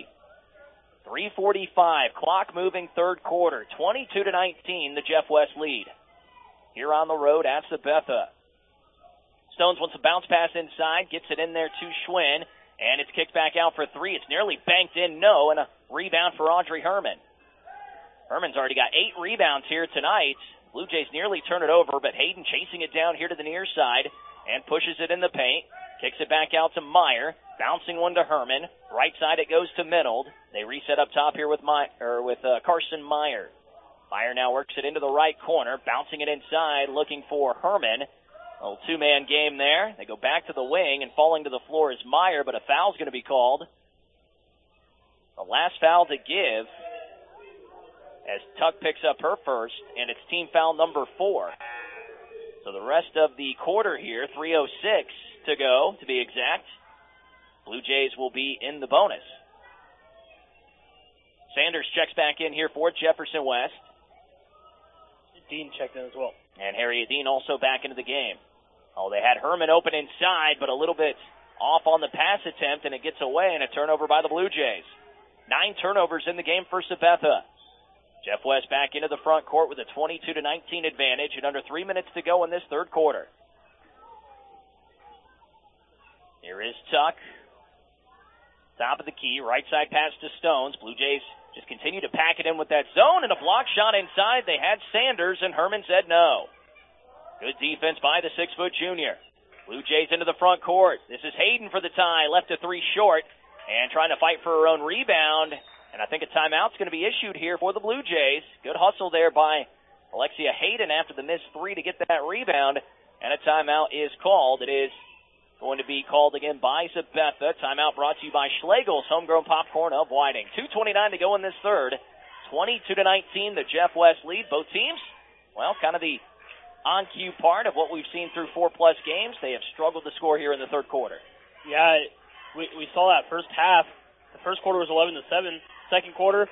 3:45, clock moving third quarter. 22-19, the Jeff West lead. Here on the road at Sabetha. Stones wants a bounce pass inside, gets it in there to Schwinn, and it's kicked back out for 3. It's nearly banked in, no, and a rebound for Audrey Herman. Herman's already got 8 rebounds here tonight. Blue Jays nearly turn it over, but Hayden chasing it down here to the near side and pushes it in the paint, kicks it back out to Meyer, bouncing one to Herman. Right side it goes to Minold. They reset up top here with Carson Meyer. Meyer now works it into the right corner, bouncing it inside, looking for Herman. A little two-man game there. They go back to the wing, and falling to the floor is Meyer, but a foul's going to be called. The last foul to give as Tuck picks up her first, and it's team foul number 4. So the rest of the quarter here, 3:06 to go, to be exact. Blue Jays will be in the bonus. Sanders checks back in here for Jefferson West. Dean checked in as well. And Harriet Dean also back into the game. Oh, they had Herman open inside, but a little bit off on the pass attempt, and it gets away, and a turnover by the Blue Jays. 9 turnovers in the game for Sabetha. Jeff West back into the front court with a 22-19 advantage, and under 3 minutes to go in this third quarter. Here is Tuck. Top of the key, right side pass to Stones. Blue Jays just continue to pack it in with that zone, and a block shot inside. They had Sanders, and Herman said no. Good defense by the 6-foot junior. Blue Jays into the front court. This is Hayden for the tie, left to 3 short, and trying to fight for her own rebound. And I think a timeout's going to be issued here for the Blue Jays. Good hustle there by Alexia Hayden after the missed 3 to get that rebound, and a timeout is called. It is going to be called again by Zabetha. Timeout brought to you by Schlegel's Homegrown Popcorn of Whiting. 2:29 to go in this third. 22-19, the Jeff West lead. Both teams, well, kind of the on-cue part of what we've seen through 4+ games. They have struggled to score here in the third quarter. Yeah, we saw that first half. The first quarter was 11-7. Second quarter,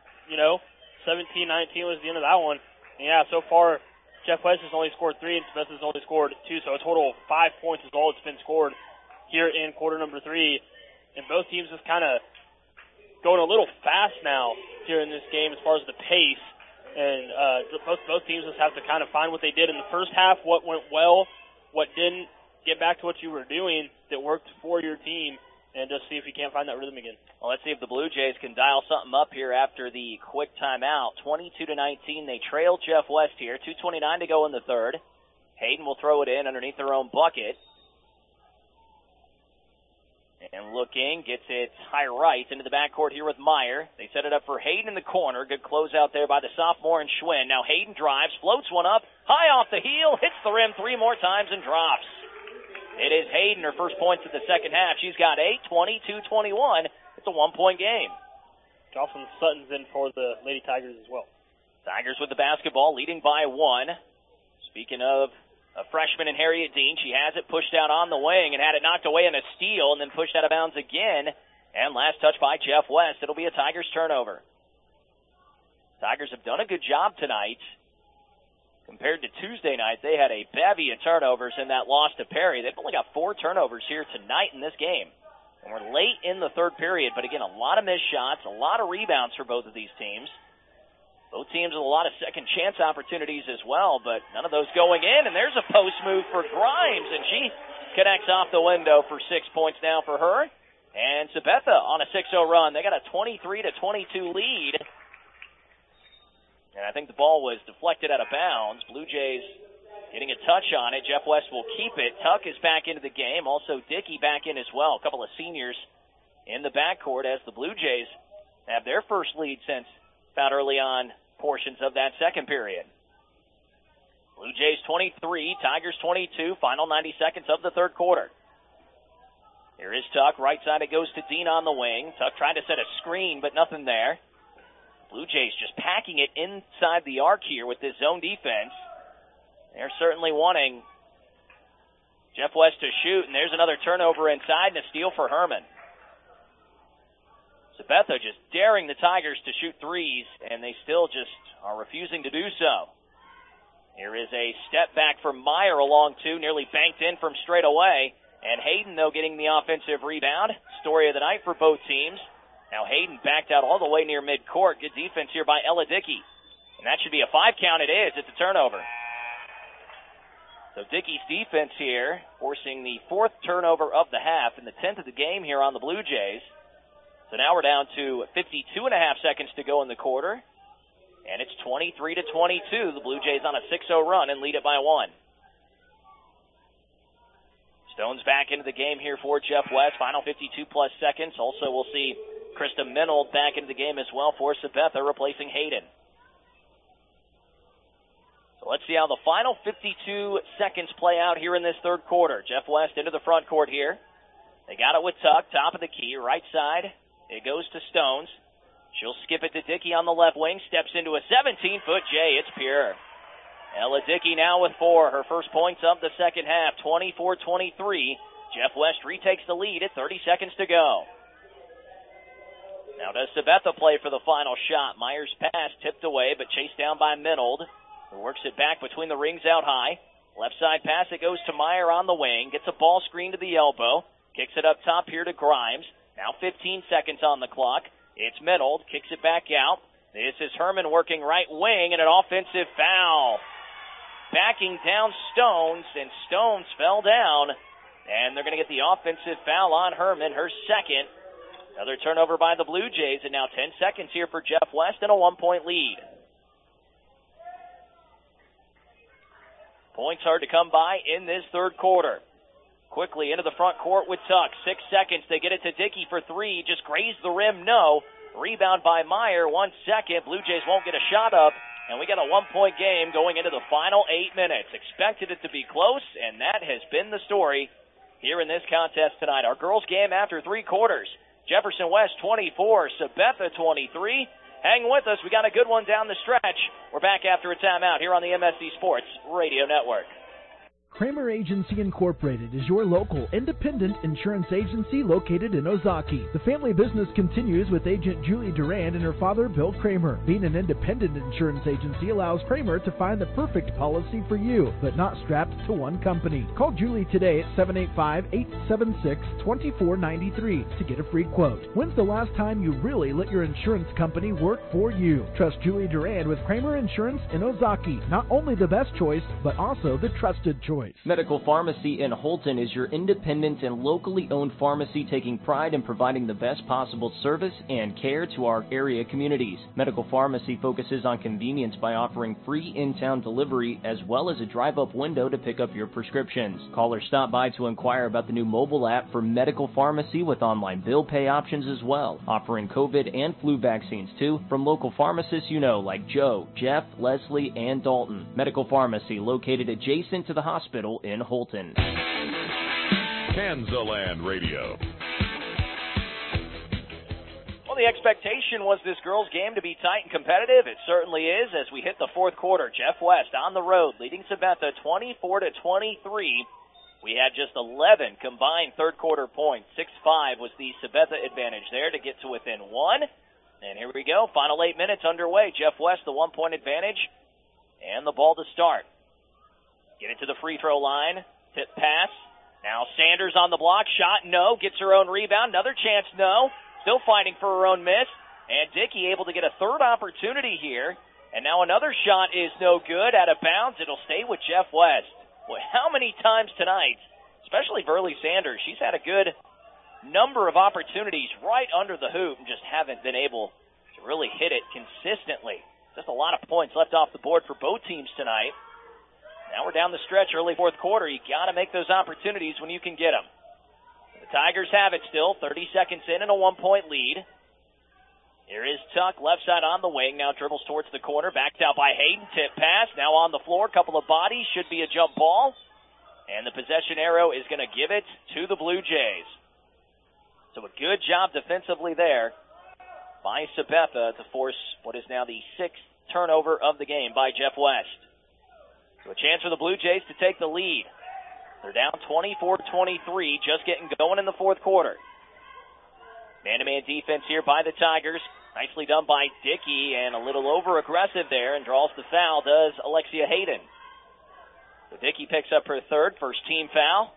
17-19 was the end of that one. And yeah, so far, Jeff West has only scored 3 and Smith has only scored 2, so a total of 5 points is all that's been scored here in quarter number 3. And both teams just kind of going a little fast now here in this game as far as the pace. And both teams just have to kind of find what they did in the first half, what went well, what didn't, get back to what you were doing that worked for your team, and just see if you can't find that rhythm again. Well, let's see if the Blue Jays can dial something up here after the quick timeout. 22-19, they trail Jeff West here. 2:29 to go in the third. Hayden will throw it in underneath their own bucket. And looking, gets it high right into the backcourt here with Meyer. They set it up for Hayden in the corner. Good closeout there by the sophomore and Schwinn. Now Hayden drives, floats one up, high off the heel, hits the rim 3 more times and drops. It is Hayden, her first points of the second half. She's got 8, 22-21. It's a 1-point game. Jocelyn Sutton's in for the Lady Tigers as well. Tigers with the basketball, leading by 1. Speaking of a freshman in Harriet Dean, she has it pushed out on the wing and had it knocked away in a steal and then pushed out of bounds again. And last touch by Jeff West. It'll be a Tigers turnover. Tigers have done a good job tonight. Compared to Tuesday night, they had a bevy of turnovers in that loss to Perry. They've only got 4 turnovers here tonight in this game. And we're late in the third period, but again, a lot of missed shots, a lot of rebounds for both of these teams. Both teams with a lot of second chance opportunities as well, but none of those going in. And there's a post move for Grimes, and she connects off the window for 6 points now for her. And Sabetha on a 6-0 run. They got a 23-22 lead. And I think the ball was deflected out of bounds. Blue Jays getting a touch on it. Jeff West will keep it. Tuck is back into the game. Also Dickey back in as well. A couple of seniors in the backcourt as the Blue Jays have their first lead since about early on portions of that second period. Blue Jays 23, Tigers 22, final 90 seconds of the third quarter. Here is Tuck. Right side it goes to Dean on the wing. Tuck trying to set a screen, but nothing there. Blue Jays just packing it inside the arc here with this zone defense. They're certainly wanting Jeff West to shoot, and there's another turnover inside and a steal for Herman. Sabetha just daring the Tigers to shoot threes, and they still just are refusing to do so. Here is a step back from Meyer along 2, nearly banked in from straight away. And Hayden, though, getting the offensive rebound. Story of the night for both teams. Now Hayden backed out all the way near midcourt. Good defense here by Ella Dickey. And that should be a 5 count. It is. It's a turnover. So Dickey's defense here forcing the 4th turnover of the half and the 10th of the game here on the Blue Jays. So now we're down to 52.5 seconds to go in the quarter. And it's 23-22. The Blue Jays on a 6-0 run and lead it by 1. Stone's back into the game here for Jeff West. Final 52-plus seconds. Also, we'll see Krista Minold back into the game as well for Sabetha, replacing Hayden. So let's see how the final 52 seconds play out here in this third quarter. Jeff West into the front court here. They got it with Tuck, top of the key, right side. It goes to Stones. She'll skip it to Dickey on the left wing, steps into a 17-foot J. It's pure. Ella Dickey now with 4, her first points of the second half, 24-23. Jeff West retakes the lead at 30 seconds to go. Now does Sabetha play for the final shot? Meyer's pass tipped away, but chased down by Minold, who works it back between the rings out high. Left side pass, it goes to Meyer on the wing, gets a ball screen to the elbow, kicks it up top here to Grimes. Now 15 seconds on the clock. It's Minold, kicks it back out. This is Herman working right wing, and an offensive foul. Backing down Stones, and Stones fell down, and they're going to get the offensive foul on Herman, her second. Another turnover by the Blue Jays, and now 10 seconds here for Jeff West and a 1-point lead. Points hard to come by in this third quarter. Quickly into the front court with Tuck. 6 seconds. They get it to Dickey for three. Just grazed the rim. No. Rebound by Meyer. 1 second. Blue Jays won't get a shot up. And we got a 1-point game going into the final 8 minutes. Expected it to be close, and that has been the story here in this contest tonight. Our girls game after 3 quarters. Jefferson West 24, Sabetha 23. Hang with us. We got a good one down the stretch. We're back after a timeout here on the MSC Sports Radio Network. Kramer Agency Incorporated is your local independent insurance agency located in Ozaki. The family business continues with agent Julie Durand and her father, Bill Kramer. Being an independent insurance agency allows Kramer to find the perfect policy for you, but not strapped to one company. Call Julie today at 785-876-2493 to get a free quote. When's the last time you really let your insurance company work for you? Trust Julie Durand with Kramer Insurance in Ozaki. Not only the best choice, but also the trusted choice. Medical Pharmacy in Holton is your independent and locally owned pharmacy taking pride in providing the best possible service and care to our area communities. Medical Pharmacy focuses on convenience by offering free in-town delivery as well as a drive-up window to pick up your prescriptions. Call or stop by to inquire about the new mobile app for Medical Pharmacy with online bill pay options as well, offering COVID and flu vaccines too from local pharmacists you know like Joe, Jeff, Leslie, and Dalton. Medical Pharmacy located adjacent to the hospital in Holton. Kansaland Radio. Well, the expectation was this girls' game to be tight and competitive. It certainly is as we hit the fourth quarter. Jeff West on the road leading Sabetha 24-23. We had just 11 combined third quarter points. 6-5 was the Sabetha advantage there to get to within one. And here we go. Final 8 minutes underway. Jeff West, the 1-point advantage, and the ball to start. Get it to the free throw line. Tip pass. Now Sanders on the block. Shot, no. Gets her own rebound. Another chance, no. Still fighting for her own miss. And Dickey able to get a third opportunity here. And now another shot is no good. Out of bounds. It'll stay with Jeff West. Boy, how many times tonight, especially Burley Sanders, she's had a good number of opportunities right under the hoop and just haven't been able to really hit it consistently. Just a lot of points left off the board for both teams tonight. Now we're down the stretch, early fourth quarter. You got to make those opportunities when you can get them. The Tigers have it still, 30 seconds in and a 1-point lead. Here is Tuck, left side on the wing, now dribbles towards the corner, backed out by Hayden, tip pass, now on the floor, couple of bodies, should be a jump ball. And the possession arrow is going to give it to the Blue Jays. So a good job defensively there by Sabetha to force what is now the 6th turnover of the game by Jeff West. So a chance for the Blue Jays to take the lead. They're down 24-23, just getting going in the fourth quarter. Man-to-man defense here by the Tigers. Nicely done by Dickey, and a little over-aggressive there, and draws the foul, does Alexia Hayden. So Dickey picks up her third, first team foul.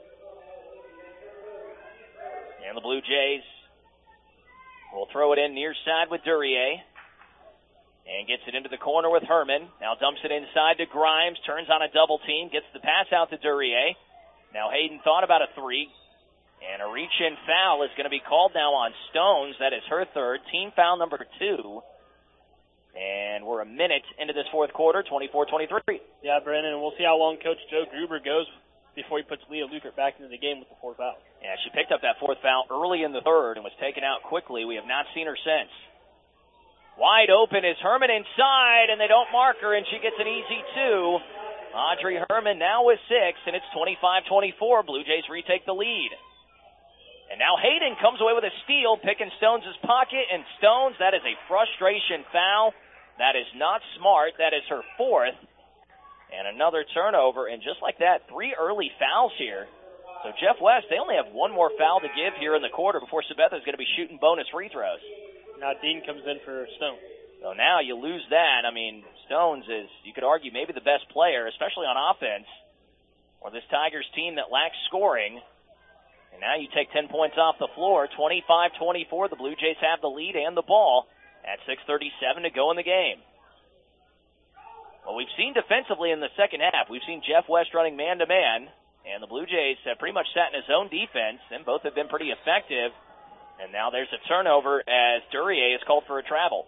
And the Blue Jays will throw it in near side with Duryea. And gets it into the corner with Herman. Now dumps it inside to Grimes. Turns on a double team. Gets the pass out to Duryea. Now Hayden thought about a three. And a reach-in foul is going to be called now on Stones. That is her third. Team foul number 2. And we're a minute into this fourth quarter, 24-23. Yeah, Brandon, and we'll see how long Coach Joe Gruber goes before he puts Leah Lukert back into the game with the fourth foul. Yeah, she picked up that fourth foul early in the third and was taken out quickly. We have not seen her since. Wide open is Herman inside, and they don't mark her, and she gets an easy 2. Audrey Herman now with 6, and it's 25-24. Blue Jays retake the lead. And now Hayden comes away with a steal, picking Stones' pocket, and Stones, that is a frustration foul. That is not smart. That is her 4th. And another turnover, and just like that, 3 early fouls here. So Jeff West, they only have one more foul to give here in the quarter before Sabetha is going to be shooting bonus free throws. Now Dean comes in for Stones. So now you lose that. I mean, Stones is, you could argue, maybe the best player, especially on offense, or this Tigers team that lacks scoring. And now you take 10 points off the floor, 25-24. The Blue Jays have the lead and the ball at 6:37 to go in the game. Well, we've seen defensively in the second half, we've seen Jeff West running man-to-man, and the Blue Jays have pretty much sat in his own defense, and both have been pretty effective. And now there's a turnover as Duryea is called for a travel.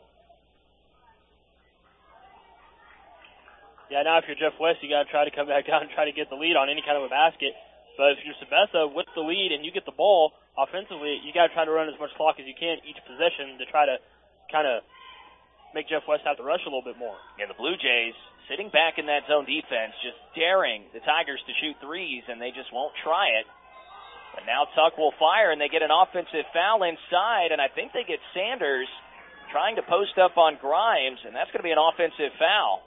Yeah, now if you're Jeff West, you got to try to come back down and try to get the lead on any kind of a basket. But if you're Sabetha with the lead and you get the ball offensively, you got to try to run as much clock as you can each possession to try to kind of make Jeff West have to rush a little bit more. Yeah, the Blue Jays sitting back in that zone defense, just daring the Tigers to shoot threes, and they just won't try it. But now Tuck will fire, and they get an offensive foul inside, and I think they get Sanders trying to post up on Grimes, and that's going to be an offensive foul.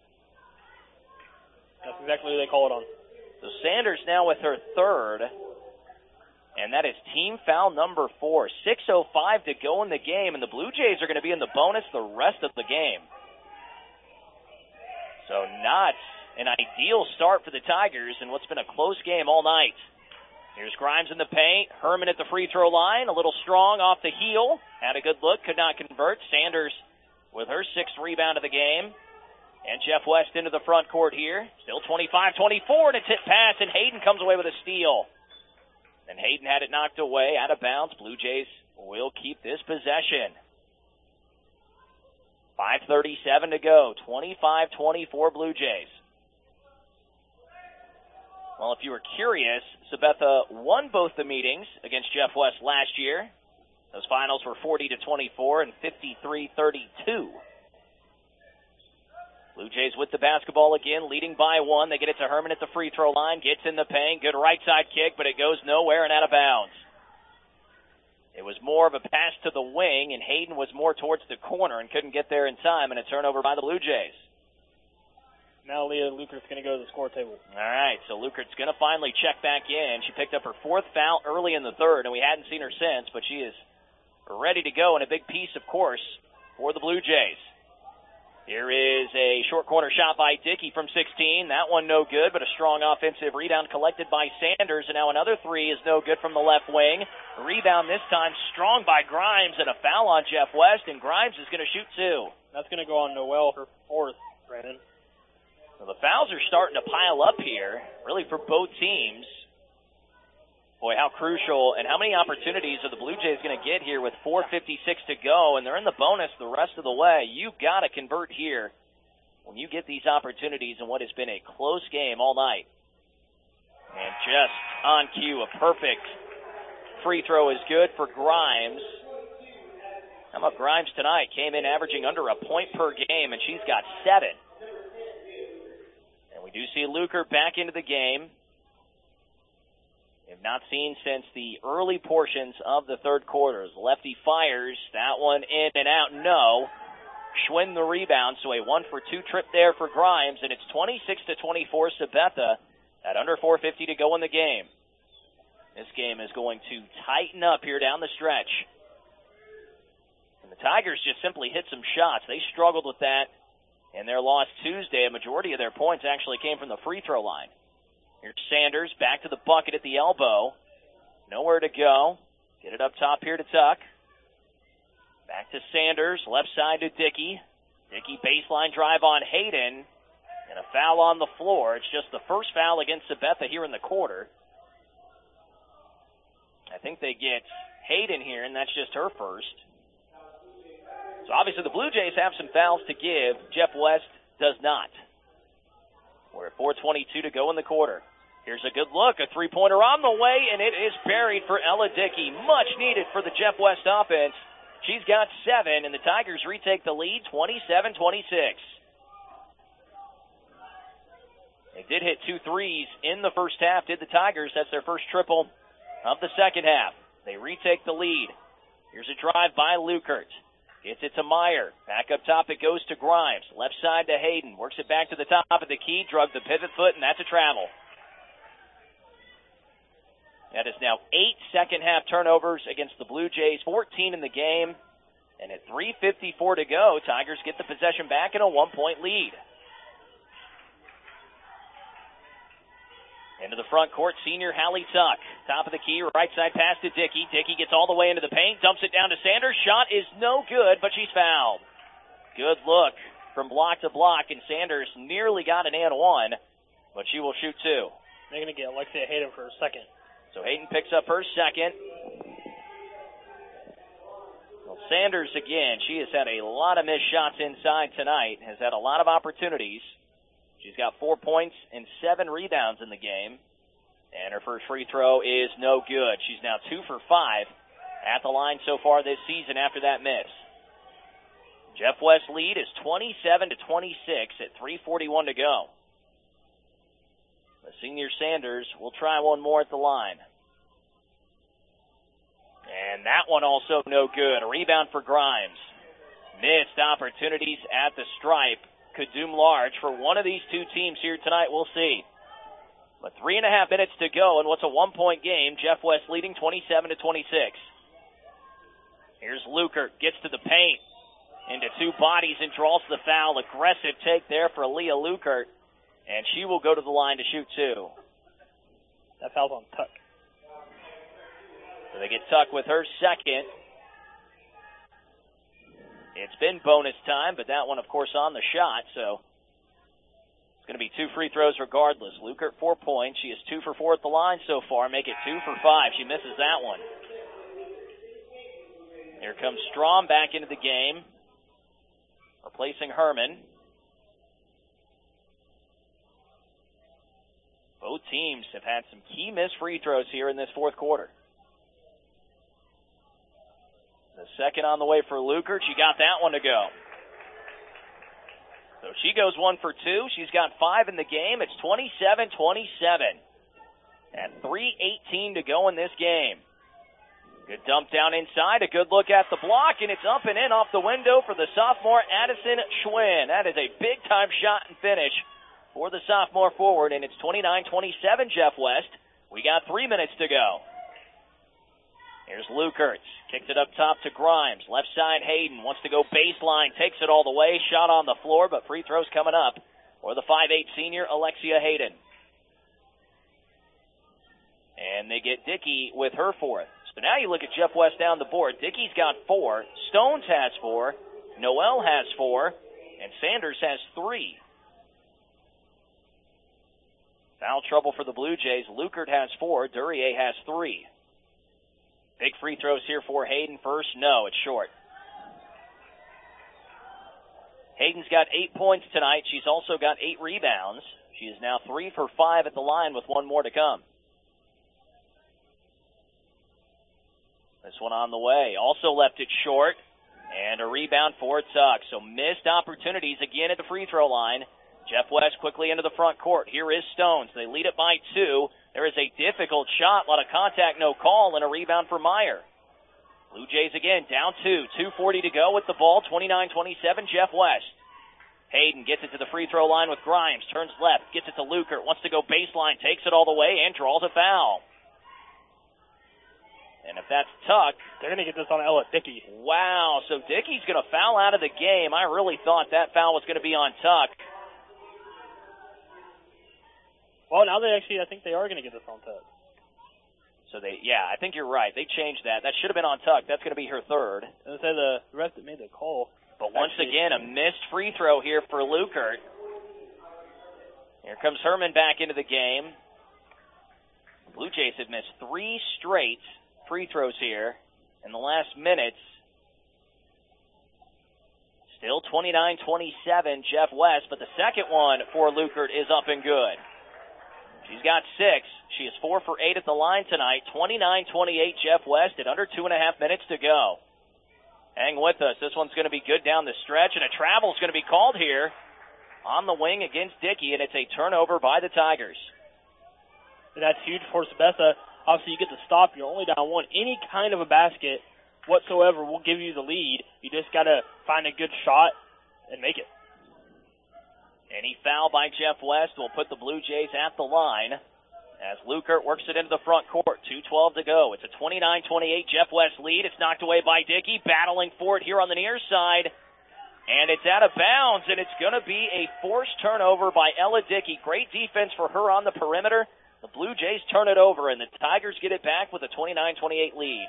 That's exactly who they call it on. So Sanders now with her third, and that is team foul number 4. 6:05 to go in the game, and the Blue Jays are going to be in the bonus the rest of the game. So not an ideal start for the Tigers in what's been a close game all night. Here's Grimes in the paint. Herman at the free throw line, a little strong off the heel. Had a good look, could not convert. Sanders with her 6th rebound of the game. And Jeff West into the front court here. Still 25-24 and a tip pass, and Hayden comes away with a steal. And Hayden had it knocked away, out of bounds. Blue Jays will keep this possession. 5:37 to go. 25-24 Blue Jays. Well, if you were curious, Sabetha won both the meetings against Jeff West last year. Those finals were 40-24 and 53-32. Blue Jays with the basketball again, leading by 1. They get it to Herman at the free throw line, gets in the paint, good right side kick, but it goes nowhere and out of bounds. It was more of a pass to the wing, and Hayden was more towards the corner and couldn't get there in time, and a turnover by the Blue Jays. Now Leah Lukert's going to go to the score table. All right, so Lukert's going to finally check back in. She picked up her 4th foul early in the third, and we hadn't seen her since, but she is ready to go, and a big piece, of course, for the Blue Jays. Here is a short corner shot by Dickey from 16. That one no good, but a strong offensive rebound collected by Sanders. And now another three is no good from the left wing. Rebound this time strong by Grimes, and a foul on Jeff West, and Grimes is going to shoot 2. That's going to go on Noelle, her 4th, Brandon. So the fouls are starting to pile up here, really for both teams. Boy, how crucial and how many opportunities are the Blue Jays going to get here with 4:56 to go, and they're in the bonus the rest of the way. You've got to convert here when you get these opportunities in what has been a close game all night. And just on cue, a perfect free throw is good for Grimes. How about Grimes tonight? Came in averaging under a point per game, and she's got 7. And we do see Lukert back into the game. Have not seen since the early portions of the third quarter. Lefty fires. That one in and out. No. Schwinn the rebound, so a 1-for-2 trip there for Grimes, and it's 26-24 Sabetha at under 4:50 to go in the game. This game is going to tighten up here down the stretch. And the Tigers just simply hit some shots. They struggled with that in their loss Tuesday. A majority of their points actually came from the free throw line. Here's Sanders back to the bucket at the elbow. Nowhere to go. Get it up top here to Tuck. Back to Sanders, left side to Dickey. Dickey baseline drive on Hayden. And a foul on the floor. It's just the first foul against Sabetha here in the quarter. I think they get Hayden here, and that's just her first. So obviously the Blue Jays have some fouls to give. Jeff West does not. We're at 4:22 to go in the quarter. Here's a good look, a three-pointer on the way, and it is buried for Ella Dickey. Much needed for the Jeff West offense. She's got 7, and the Tigers retake the lead, 27-26. They did hit 2 threes in the first half, did the Tigers. That's their first triple of the second half. They retake the lead. Here's a drive by Lukert. Gets it to Meyer. Back up top it goes to Grimes. Left side to Hayden. Works it back to the top of the key. Drug the pivot foot, and that's a travel. That is now 8 second-half turnovers against the Blue Jays, 14 in the game. And at 3:54 to go, Tigers get the possession back in a 1-point lead. Into the front court, senior Hallie Tuck. Top of the key, right side pass to Dickey. Dickey gets all the way into the paint, dumps it down to Sanders. Shot is no good, but she's fouled. Good look from block to block, and Sanders nearly got an and one, but she will shoot 2. They're going to get Alexia Hayden for her second. So Hayden picks up her second. Sanders, again, she has had a lot of missed shots inside tonight, has had a lot of opportunities. She's got 4 points and 7 rebounds in the game. And her first free throw is no good. She's now 2 for 5 at the line so far this season after that miss. Jeff West's lead is 27-26 at 3:41 to go. The senior Sanders will try one more at the line. And that one also no good. A rebound for Grimes. Missed opportunities at the stripe. Could doom large for one of these two teams here tonight. We'll see. But 3.5 minutes to go in what's a 1-point game. Jeff West leading 27-26. Here's Lukert. Gets to the paint. Into two bodies and draws the foul. Aggressive take there for Leah Lukert. And she will go to the line to shoot two. That foul's on Tuck. So they get Tuck with her second. It's been bonus time, but that one, of course, on the shot. So it's going to be 2 free throws regardless. Lukert, 4 points. She is 2 for 4 at the line so far. Make it 2 for 5. She misses that one. Here comes Strom back into the game, replacing Herman. Both teams have had some key missed free throws here in this fourth quarter. The second on the way for Lukert. She got that one to go. So she goes 1 for 2. She's got 5 in the game. It's 27-27. At 3:18 to go in this game. Good dump down inside. A good look at the block, and it's up and in off the window for the sophomore Addison Schwinn. That is a big-time shot and finish for the sophomore forward, and it's 29-27 Jeff West. We got 3 minutes to go. Here's Lukert. Kicks it up top to Grimes. Left side, Hayden wants to go baseline. Takes it all the way. Shot on the floor, but free throws coming up for the 5'8 senior, Alexia Hayden. And they get Dickey with her fourth. So now you look at Jeff West down the board. Dickey's got 4. Stones has 4. Noel has 4. And Sanders has 3. Foul trouble for the Blue Jays. Lukert has 4. Duryea has 3. Big free throws here for Hayden first. No, it's short. Hayden's got 8 points tonight. She's also got 8 rebounds. She is now 3 for 5 at the line with 1 more to come. This one on the way. Also left it short. And a rebound for Tuck. So missed opportunities again at the free throw line. Jeff West quickly into the front court. Here is Stones. They lead it by 2. There is a difficult shot. A lot of contact, no call, and a rebound for Meyer. Blue Jays again down 2. 2:40 to go with the ball. 29-27 Jeff West. Hayden gets it to the free throw line with Grimes. Turns left. Gets it to Lukert. Wants to go baseline. Takes it all the way and draws a foul. And if that's Tuck, they're going to get this on Ella Dickey. Wow, so Dickey's going to foul out of the game. I really thought that foul was going to be on Tuck. Well, now I think they are going to get this on Tuck. So I think you're right. They changed that. That should have been on Tuck. That's going to be her third. And say the ref that made the call. But once again, a missed free throw here for Lukert. Here comes Herman back into the game. Blue Jays have missed 3 straight free throws here in the last minutes. Still 29-27 Jeff West, but the second one for Lukert is up and good. She's got 6. She is 4 for 8 at the line tonight. 29-28 Jeff West at under 2.5 minutes to go. Hang with us. This one's going to be good down the stretch, and a travel is going to be called here on the wing against Dickey, and it's a turnover by the Tigers. And that's huge for Sabetha. Obviously, you get the stop. You're only down 1. Any kind of a basket whatsoever will give you the lead. You just got to find a good shot and make it. Any foul by Jeff West will put the Blue Jays at the line as Lukert works it into the front court. 2:12 to go. It's a 29-28 Jeff West lead. It's knocked away by Dickey. Battling for it here on the near side. And it's out of bounds, and it's going to be a forced turnover by Ella Dickey. Great defense for her on the perimeter. The Blue Jays turn it over, and the Tigers get it back with a 29-28 lead.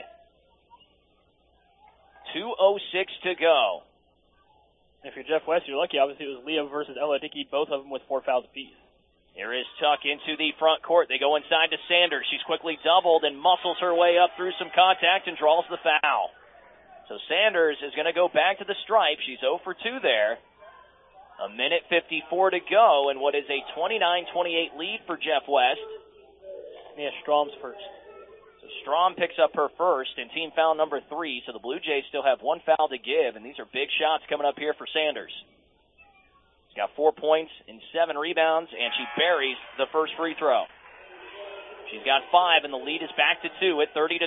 2:06 to go. If you're Jeff West, you're lucky. Obviously, it was Leah versus Ella Dickey, both of them with 4 fouls apiece. Here is Tuck into the front court. They go inside to Sanders. She's quickly doubled and muscles her way up through some contact and draws the foul. So Sanders is going to go back to the stripe. She's 0 for 2 there. A minute 54 to go, and what is a 29-28 lead for Jeff West. Yeah, Strom's first. So Strom picks up her first, and team foul number 3. So the Blue Jays still have 1 foul to give, and these are big shots coming up here for Sanders. She's got 4 points and 7 rebounds, and she buries the first free throw. She's got 5, and the lead is back to 2 at 30-28.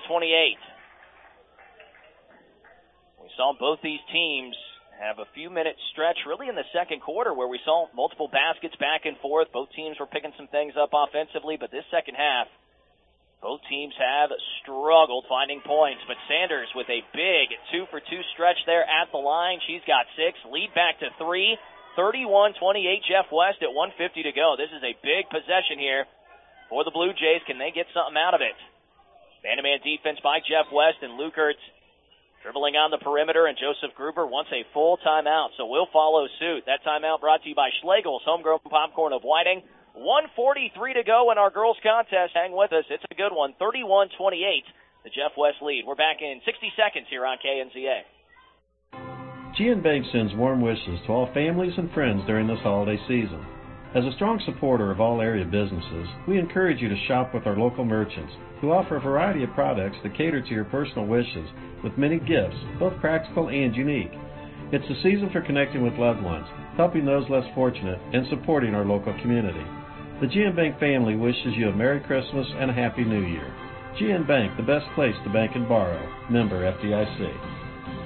We saw both these teams have a few-minute stretch really in the second quarter where we saw multiple baskets back and forth. Both teams were picking some things up offensively, but this second half, both teams have struggled finding points. But Sanders with a big 2 for 2 stretch there at the line. She's got 6, lead back to 3, 31-28 Jeff West at 1:50 to go. This is a big possession here for the Blue Jays. Can they get something out of it? Man-to-man defense by Jeff West, and Lukert dribbling on the perimeter, and Joseph Gruber wants a full timeout, so we'll follow suit. That timeout brought to you by Schlegel's Homegrown Popcorn of Whiting. 1:43 to go in our girls' contest. Hang with us. It's a good one. 31-28, the Jeff West lead. We're back in 60 seconds here on KNZA. GN Bank sends warm wishes to all families and friends during this holiday season. As a strong supporter of all area businesses, we encourage you to shop with our local merchants who offer a variety of products that cater to your personal wishes with many gifts, both practical and unique. It's the season for connecting with loved ones, helping those less fortunate, and supporting our local community. The GN Bank family wishes you a Merry Christmas and a Happy New Year. GN Bank, the best place to bank and borrow. Member FDIC.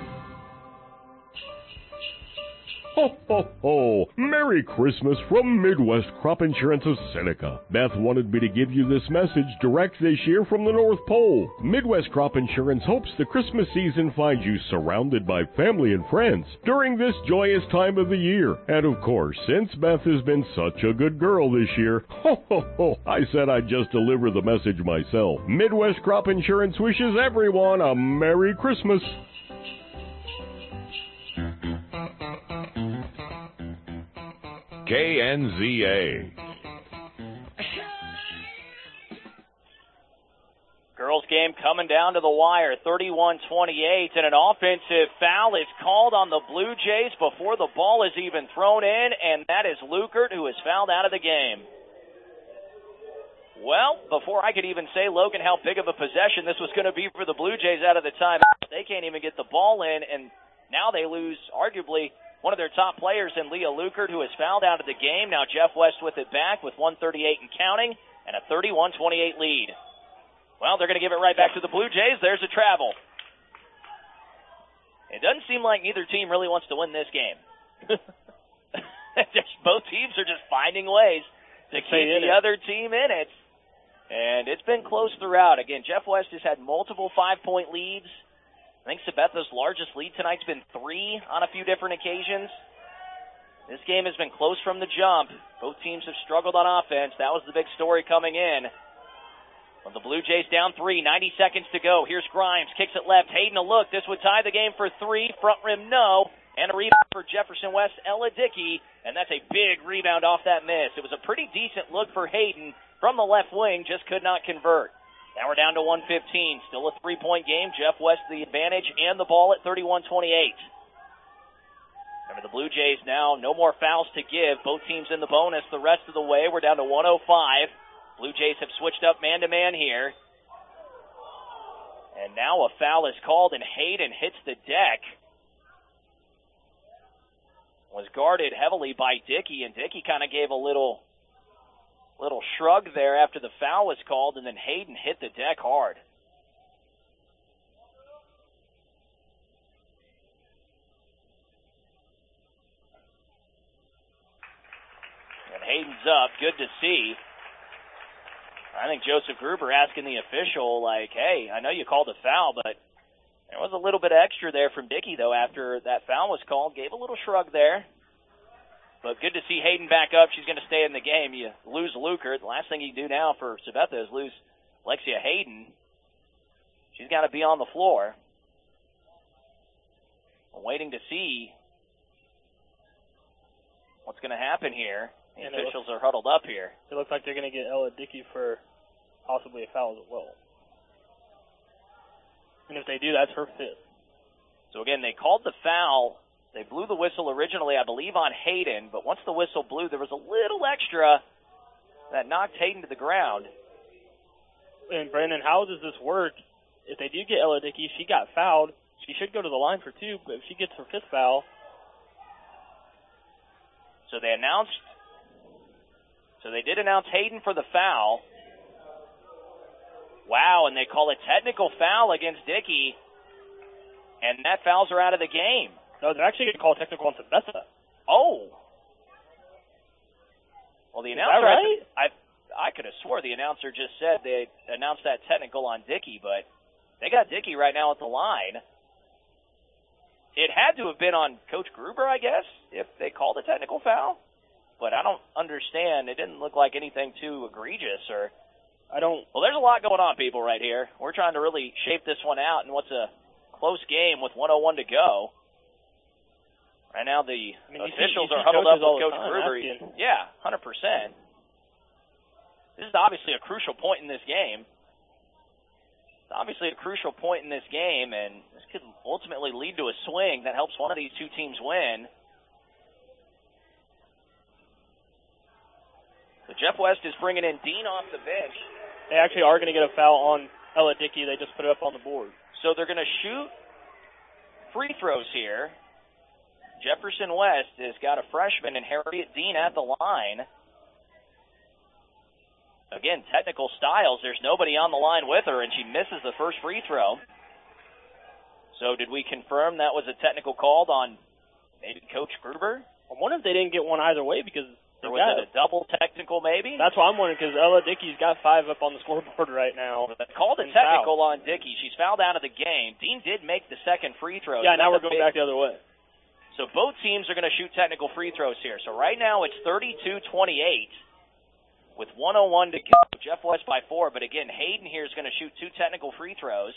Ho, ho, ho! Merry Christmas from Midwest Crop Insurance of Seneca. Beth wanted me to give you this message direct this year from the North Pole. Midwest Crop Insurance hopes the Christmas season finds you surrounded by family and friends during this joyous time of the year. And of course, since Beth has been such a good girl this year, ho, ho, ho, I said I'd just deliver the message myself. Midwest Crop Insurance wishes everyone a Merry Christmas. KNZA. Girls game coming down to the wire, 31-28, and an offensive foul is called on the Blue Jays before the ball is even thrown in, and that is Lukert, who is fouled out of the game. Well, before I could even say, Logan, how big of a possession this was going to be for the Blue Jays out of the timeout, they can't even get the ball in, and now they lose arguably one of their top players in Leah Lukert, who is fouled out of the game. Now Jeff West with it back with 1:38 and counting, and a 31-28 lead. Well, they're going to give it right back to the Blue Jays. There's a travel. It doesn't seem like neither team really wants to win this game. Both teams are just finding ways to keep the other team in it. And it's been close throughout. Again, Jeff West has had multiple 5-point leads. I think Sabetha's largest lead tonight's been 3 on a few different occasions. This game has been close from the jump. Both teams have struggled on offense. That was the big story coming in. Well, the Blue Jays down 3, 90 seconds to go. Here's Grimes, kicks it left. Hayden a look. This would tie the game for 3. Front rim, no. And a rebound for Jefferson West, Ella Dickey. And that's a big rebound off that miss. It was a pretty decent look for Hayden from the left wing, just could not convert. Now we're down to 1:15. Still a 3-point game. Jeff West the advantage and the ball at 31-28. Remember, the Blue Jays now no more fouls to give. Both teams in the bonus the rest of the way. We're down to 105. Blue Jays have switched up man-to-man here. And now a foul is called, and Hayden hits the deck. Was guarded heavily by Dickey, and Dickey kind of gave a little shrug there after the foul was called, and then Hayden hit the deck hard. And Hayden's up. Good to see. I think Joseph Gruber asking the official, like, hey, I know you called a foul, but there was a little bit of extra there from Dickey, though, after that foul was called. Gave a little shrug there. But good to see Hayden back up. She's going to stay in the game. You lose Lukert. The last thing you do now for Sabetha is lose Lexia Hayden. She's got to be on the floor. I'm waiting to see what's going to happen here. The officials are huddled up here. It looks like they're going to get Ella Dickey for possibly a foul as well. And if they do, that's her 5th. So So, again, they called the foul. They blew the whistle originally, I believe, on Hayden, but once the whistle blew, there was a little extra that knocked Hayden to the ground. And, Brandon, how does this work? If they do get Ella Dickey, she got fouled. She should go to the line for 2, but if she gets her 5th foul. So they did announce Hayden for the foul. Wow, and they call a technical foul against Dickey, and that fouls her out of the game. No, they're actually going to call a technical on Sabetha. Oh. Well, the announcer, right? I could have swore the announcer just said they announced that technical on Dickey, but they got Dickey right now at the line. It had to have been on Coach Gruber, I guess, if they called a technical foul. But I don't understand. It didn't look like anything too egregious. Well, there's a lot going on, people, right here. We're trying to really shape this one out in what's a close game with 1:01 to go. Right now the officials are huddled up with Coach Gruber. Yeah, 100%. This is obviously a crucial point in this game. It's obviously a crucial point in this game, and this could ultimately lead to a swing that helps one of these two teams win. So Jeff West is bringing in Dean off the bench. They actually are going to get a foul on Ella Dickey. They just put it up on the board. So they're going to shoot free throws here. Jefferson West has got a freshman and Harriet Dean at the line. Again, technical styles. There's nobody on the line with her, and she misses the first free throw. So did we confirm that was a technical called on maybe Coach Gruber? I wonder if they didn't get one either way because... Or was it a double technical maybe? That's what I'm wondering because Ella Dickey's got 5 up on the scoreboard right now. They called a technical on Dickey. She's fouled out of the game. Dean did make the second free throw. Yeah, now we're going back the other way. So both teams are going to shoot technical free throws here. So right now it's 32-28 with 1:01 to go. Jeff West by 4, but again, Hayden here is going to shoot 2 technical free throws.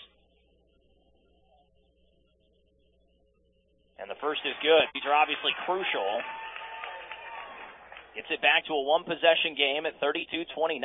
And the first is good. These are obviously crucial. Gets it back to a one-possession game at 32-29.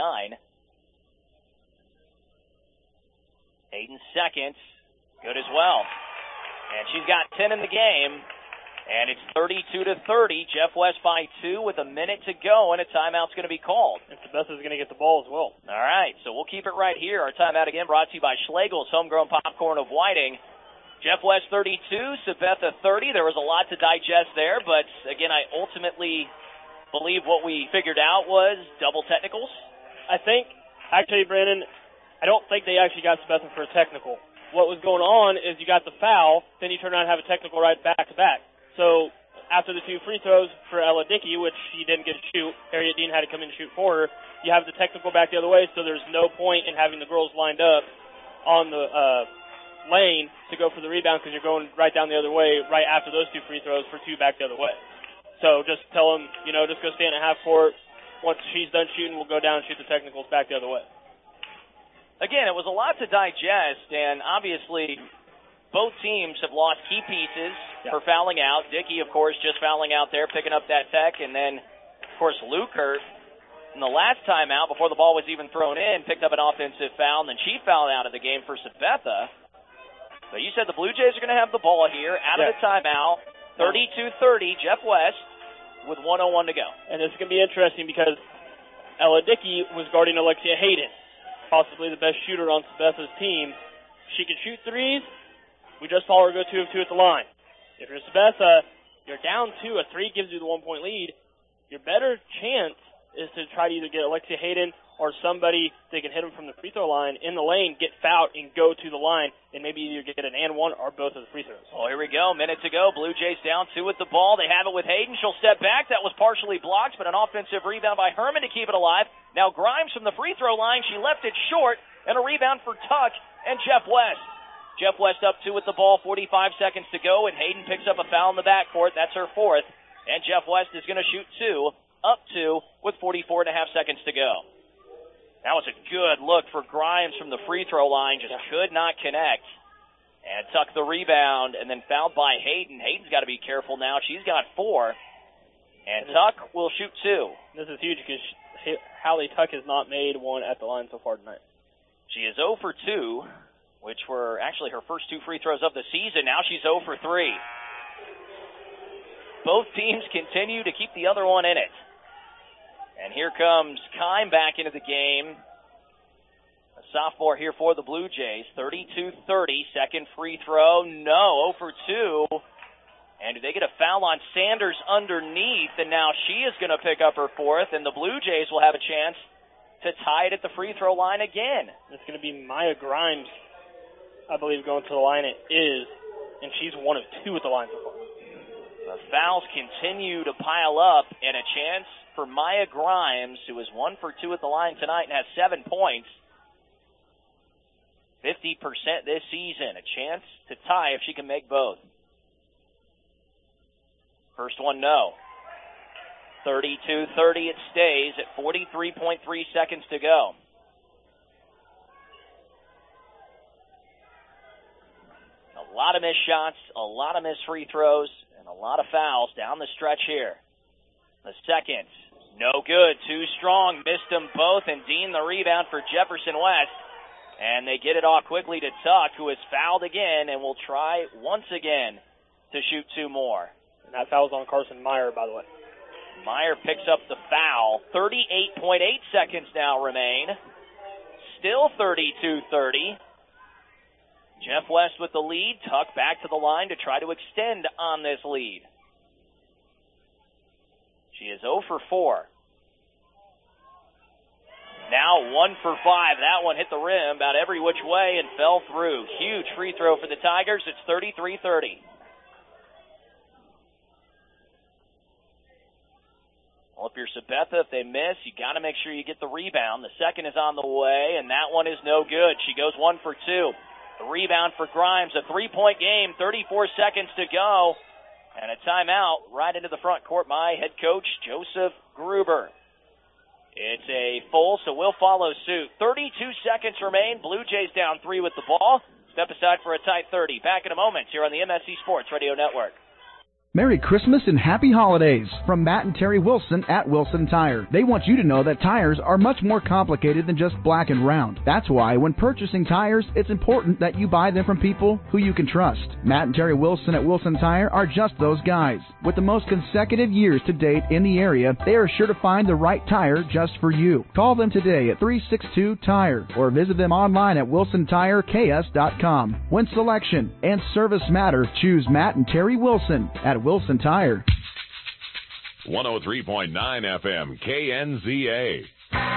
Hayden's second, good as well. And she's got 10 in the game. And it's 32-30. Jeff West by 2 with a minute to go, and a timeout's going to be called. And Sabetha's going to get the ball as well. All right, so we'll keep it right here. Our timeout again brought to you by Schlegel's Homegrown Popcorn of Whiting. Jeff West 32, Sabetha 30. There was a lot to digest there, but again, I ultimately believe what we figured out was double technicals. I think, actually, Brandon, I don't think they actually got Sabetha for a technical. What was going on is you got the foul, then you turn around and have a technical right back-to-back. So after the 2 free throws for Ella Dickey, which she didn't get to shoot, Harriet Dean had to come in and shoot for her, you have the technical back the other way, so there's no point in having the girls lined up on the lane to go for the rebound because you're going right down the other way right after those 2 free throws for 2 back the other way. So just tell them, just go stand at half court. Once she's done shooting, we'll go down and shoot the technicals back the other way. Again, it was a lot to digest, and obviously both teams have lost key pieces for fouling out. Dickey, of course, just fouling out there, picking up that tech, and then, of course, Lukert in the last timeout, before the ball was even thrown in, picked up an offensive foul, and then she fouled out of the game for Sabetha. But you said the Blue Jays are going to have the ball here out of the timeout, 32-30, Jeff West with 1:01 to go. And this is going to be interesting because Ella Dickey was guarding Alexia Hayden, possibly the best shooter on Sabetha's team. She can shoot threes. We just saw her go 2 of 2 at the line. If you're Sabetha, you're down 2. A 3 gives you the 1-point lead. Your better chance is to try to either get Alexia Hayden or somebody that can hit him from the free throw line in the lane, get fouled, and go to the line, and maybe either get an and one or both of the free throws. Oh, here we go. Minute to go. Blue Jays down 2 with the ball. They have it with Hayden. She'll step back. That was partially blocked, but an offensive rebound by Herman to keep it alive. Now Grimes from the free throw line. She left it short, and a rebound for Tuck and Jeff West. Jeff West up 2 with the ball, 45 seconds to go, and Hayden picks up a foul in the backcourt. That's her 4th. And Jeff West is going to shoot 2, up 2, with 44.5 seconds to go. That was a good look for Grimes from the free throw line, just could not connect. And Tuck the rebound, and then fouled by Hayden. Hayden's got to be careful now. She's got 4. And Tuck will shoot 2. This is huge because Hallie Tuck has not made one at the line so far tonight. She is 0 for 2. which were actually her first 2 free throws of the season. Now she's 0 for 3. Both teams continue to keep the other one in it. And here comes Kime back into the game. A sophomore here for the Blue Jays. 32-30, second free throw. No, 0 for 2. And do they get a foul on Sanders underneath? And now she is going to pick up her 4th, and the Blue Jays will have a chance to tie it at the free throw line again. It's going to be Maya Grimes, I believe, going to the line. It is, and she's 1 of 2 at the line so far. The fouls continue to pile up, and a chance for Maya Grimes, who is 1 for 2 at the line tonight and has 7 points. 50% this season. A chance to tie if she can make both. First one, no. 32-30 it stays at 43.3 seconds to go. A lot of missed shots, a lot of missed free throws, and a lot of fouls down the stretch here. The second, no good, too strong, missed them both, and Dean the rebound for Jefferson West. And they get it off quickly to Tuck, who is fouled again and will try once again to shoot 2 more. And that foul's on Carson Meyer, by the way. Meyer picks up the foul. 38.8 seconds now remain. Still 32-30. Jeff West with the lead. Tuck back to the line to try to extend on this lead. She is 0 for 4. Now 1 for 5. That one hit the rim about every which way and fell through. Huge free throw for the Tigers. It's 33-30. Well, if you're Sabetha, if they miss, you got to make sure you get the rebound. The second is on the way, and that one is no good. She goes 1 for 2. The rebound for Grimes, a 3-point game, 34 seconds to go, and a timeout right into the front court by head coach Joseph Gruber. It's a full, so we'll follow suit. 32 seconds remain. Blue Jays down 3 with the ball. Step aside for a tight 30. Back in a moment here on the MSC Sports Radio Network. Merry Christmas and Happy Holidays from Matt and Terry Wilson at Wilson Tire. They want you to know that tires are much more complicated than just black and round. That's why when purchasing tires, it's important that you buy them from people who you can trust. Matt and Terry Wilson at Wilson Tire are just those guys. With the most consecutive years to date in the area, they are sure to find the right tire just for you. Call them today at 362-TIRE or visit them online at wilsontireks.com. When selection and service matter, choose Matt and Terry Wilson at Wilson Tire. 103.9 FM, KNZA.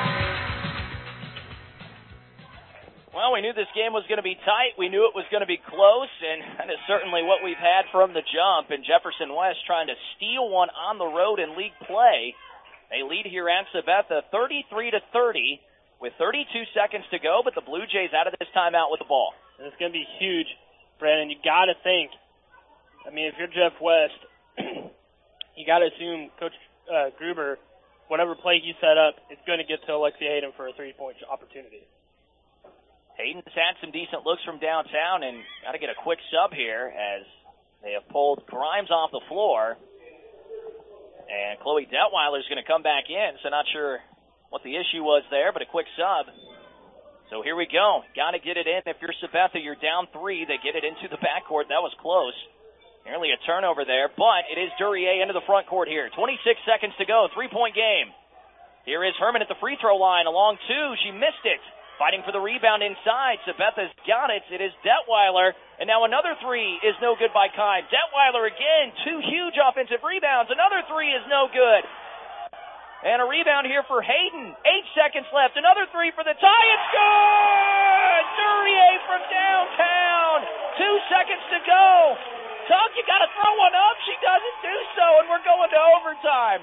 Well, we knew this game was going to be tight. We knew it was going to be close, and that is certainly what we've had from the jump. And Jefferson West trying to steal one on the road in league play. They lead here at Sabetha 33-30 with 32 seconds to go, but the Blue Jays out of this timeout with the ball. And it's going to be huge, Brandon. You got to think. I mean, if you're Jeff West, you got to assume Coach Gruber, whatever play he set up, is going to get to Alexia Hayden for a 3-point opportunity. Hayden's had some decent looks from downtown and got to get a quick sub here as they have pulled Grimes off the floor. And Chloe Detweiler is going to come back in, so not sure what the issue was there, but a quick sub. So here we go. Got to get it in. If you're Sabetha, you're down 3. They get it into the backcourt. That was close. Nearly a turnover there, but it is Duryea into the front court here. 26 seconds to go, 3-point game. Here is Herman at the free throw line, along 2. She missed it. Fighting for the rebound inside. Sabetha's got it. It is Detweiler, and now another 3 is no good by Kime. Detweiler again, 2 huge offensive rebounds. Another 3 is no good. And a rebound here for Hayden. 8 seconds left. Another 3 for the tie. It's good! Duryea from downtown. 2 seconds to go. Tuck, you got to throw one up. She doesn't do so, and we're going to overtime.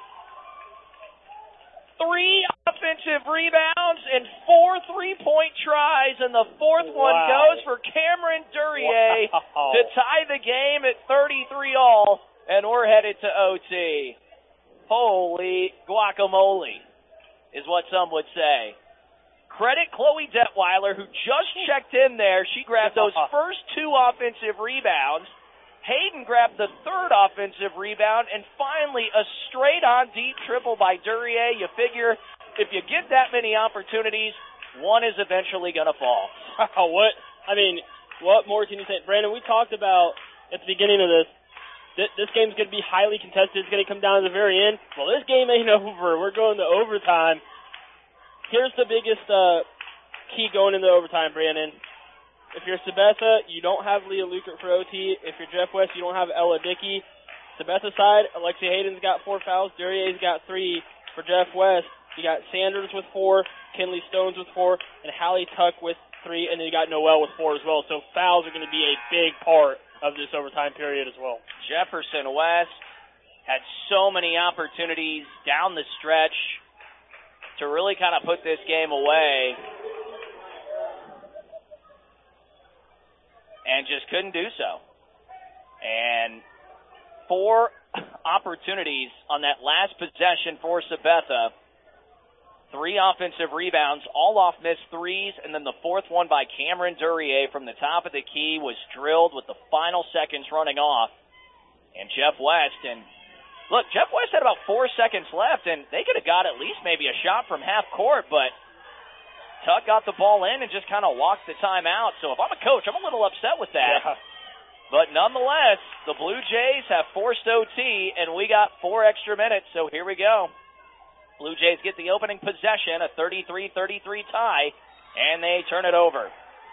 3 offensive rebounds and 4 3-point tries, and the 4th one goes for Cameron Duryea to tie the game at 33-all, and we're headed to OT. Holy guacamole is what some would say. Credit Chloe Detweiler, who just checked in there. She grabbed those first 2 offensive rebounds. Hayden grabbed the 3rd offensive rebound, and finally a straight-on deep triple by Duryea. You figure if you get that many opportunities, one is eventually going to fall. What I mean, what more can you say? Brandon, we talked about at the beginning of this game's going to be highly contested. It's going to come down to the very end. Well, this game ain't over. We're going to overtime. Here's the biggest key going into overtime, Brandon. If you're Sabetha, you don't have Leah Lukert for OT. If you're Jeff West, you don't have Ella Dickey. Sabetha side, Alexia Hayden's got 4 fouls. Duryea's got 3. For Jeff West, you got Sanders with 4, Kinley Stones with 4, and Hallie Tuck with 3, and then you got Noel with 4 as well. So fouls are going to be a big part of this overtime period as well. Jefferson West had so many opportunities down the stretch to really kind of put this game away and just couldn't do so. And 4 opportunities on that last possession for Sabetha. 3 offensive rebounds, all off missed threes, and then the 4th one by Cameron Duryea from the top of the key was drilled with the final seconds running off. And Jeff West, and look, Jeff West had about 4 seconds left, and they could have got at least maybe a shot from half court, but Tuck got the ball in and just kind of walked the timeout. So if I'm a coach, I'm a little upset with that. Yeah. But nonetheless, the Blue Jays have forced OT, and we got 4 extra minutes, so here we go. Blue Jays get the opening possession, a 33-33 tie, and they turn it over.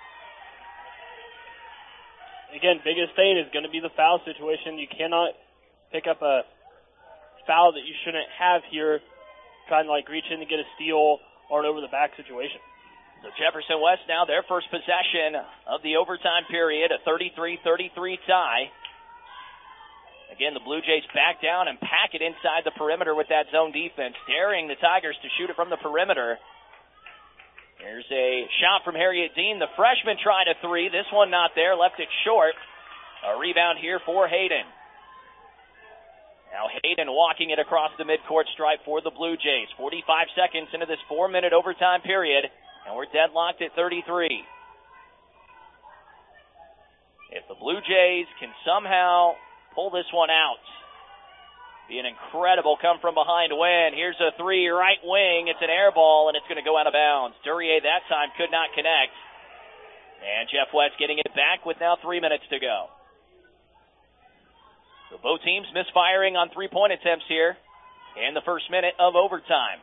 Again, biggest thing is going to be the foul situation. You cannot pick up a foul that you shouldn't have here, trying to reach in to get a steal or an over-the-back situation. So Jefferson West now their first possession of the overtime period, a 33-33 tie. Again, the Blue Jays back down and pack it inside the perimeter with that zone defense, daring the Tigers to shoot it from the perimeter. Here's a shot from Harriet Dean. The freshman tried a 3. This one not there, left it short. A rebound here for Hayden. Now Hayden walking it across the midcourt stripe for the Blue Jays. 45 seconds into this 4-minute overtime period. And we're deadlocked at 33. If the Blue Jays can somehow pull this one out, be an incredible come-from-behind win. Here's a 3 right wing. It's an air ball, and it's going to go out of bounds. Duryea that time could not connect. And Jeff West getting it back with now 3 minutes to go. So both teams misfiring on three-point attempts here in the first minute of overtime.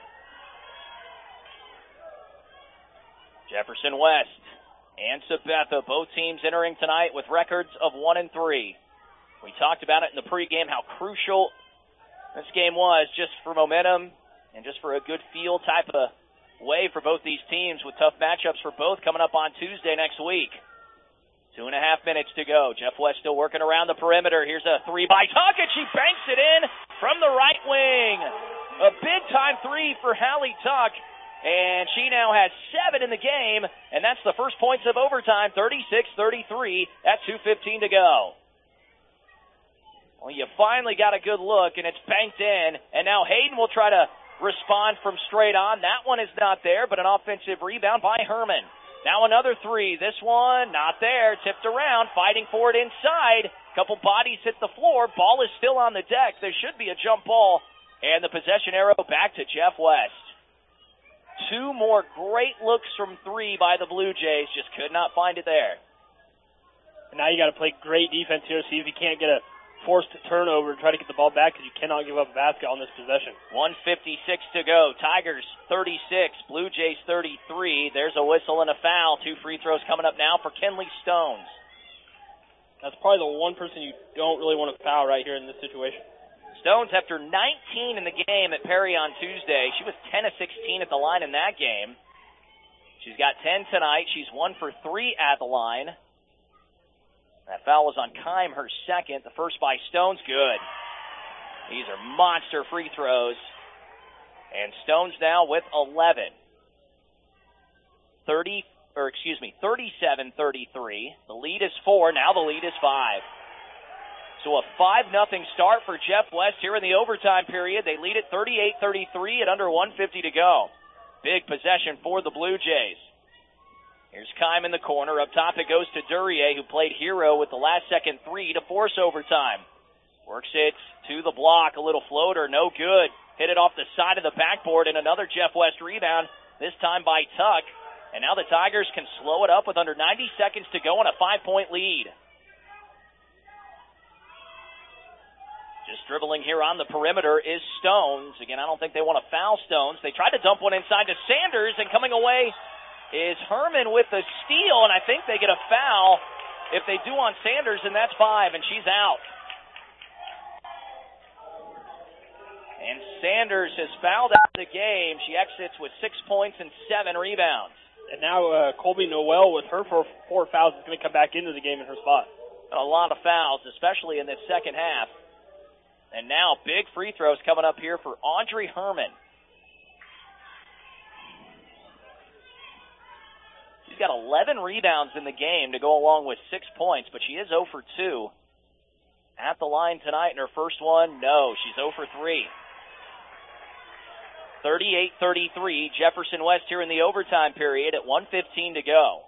Jefferson West and Sabetha, both teams entering tonight with records of 1-3. We talked about it in the pregame, how crucial this game was just for momentum and just for a good feel type of way for both these teams with tough matchups for both coming up on Tuesday next week. 2.5 minutes to go. Jeff West still working around the perimeter. Here's a 3 by Tuck, and she banks it in from the right wing. A big-time 3 for Hallie Tuck. And she now has 7 in the game, and that's the first points of overtime, 36-33 at 2:15 to go. Well, you finally got a good look, and it's banked in, and now Hayden will try to respond from straight on. That one is not there, but an offensive rebound by Herman. Now another 3. This one not there, tipped around, fighting for it inside. Couple bodies hit the floor. Ball is still on the deck. There should be a jump ball, and the possession arrow back to Jeff West. 2 more great looks from 3 by the Blue Jays. Just could not find it there. And now you got to play great defense here, see if you can't get a forced turnover and try to get the ball back because you cannot give up a basket on this possession. 1:56 to go. Tigers 36, Blue Jays 33. There's a whistle and a foul. 2 free throws coming up now for Kinley Stones. That's probably the one person you don't really want to foul right here in this situation. Stones, after 19 in the game at Perry on Tuesday, she was 10 of 16 at the line in that game. She's got 10 tonight. She's 1 for 3 at the line. That foul was on Kime, her second. The first by Stones, good. These are monster free throws. And Stones now with 11. 37-33. The lead is 4. Now the lead is 5. So a 5-0 start for Jeff West here in the overtime period. They lead at 38-33 at under 1:50 to go. Big possession for the Blue Jays. Here's Kime in the corner. Up top it goes to Duryea, who played hero with the last-second 3 to force overtime. Works it to the block. A little floater, no good. Hit it off the side of the backboard, and another Jeff West rebound, this time by Tuck. And now the Tigers can slow it up with under 90 seconds to go and a 5-point lead. Just dribbling here on the perimeter is Stones. Again, I don't think they want to foul Stones. They tried to dump one inside to Sanders, and coming away is Herman with the steal, and I think they get a foul. If they do on Sanders, and that's 5, and she's out. And Sanders has fouled out of the game. She exits with 6 points and 7 rebounds. And now Colby Noel, with her 4 fouls, is going to come back into the game in her spot. A lot of fouls, especially in this second half. And now big free throws coming up here for Audrey Herman. She's got 11 rebounds in the game to go along with 6 points, but she is 0 for 2. At the line tonight in her first one, no, she's 0 for 3. 38-33, Jefferson West here in the overtime period at 1:15 to go.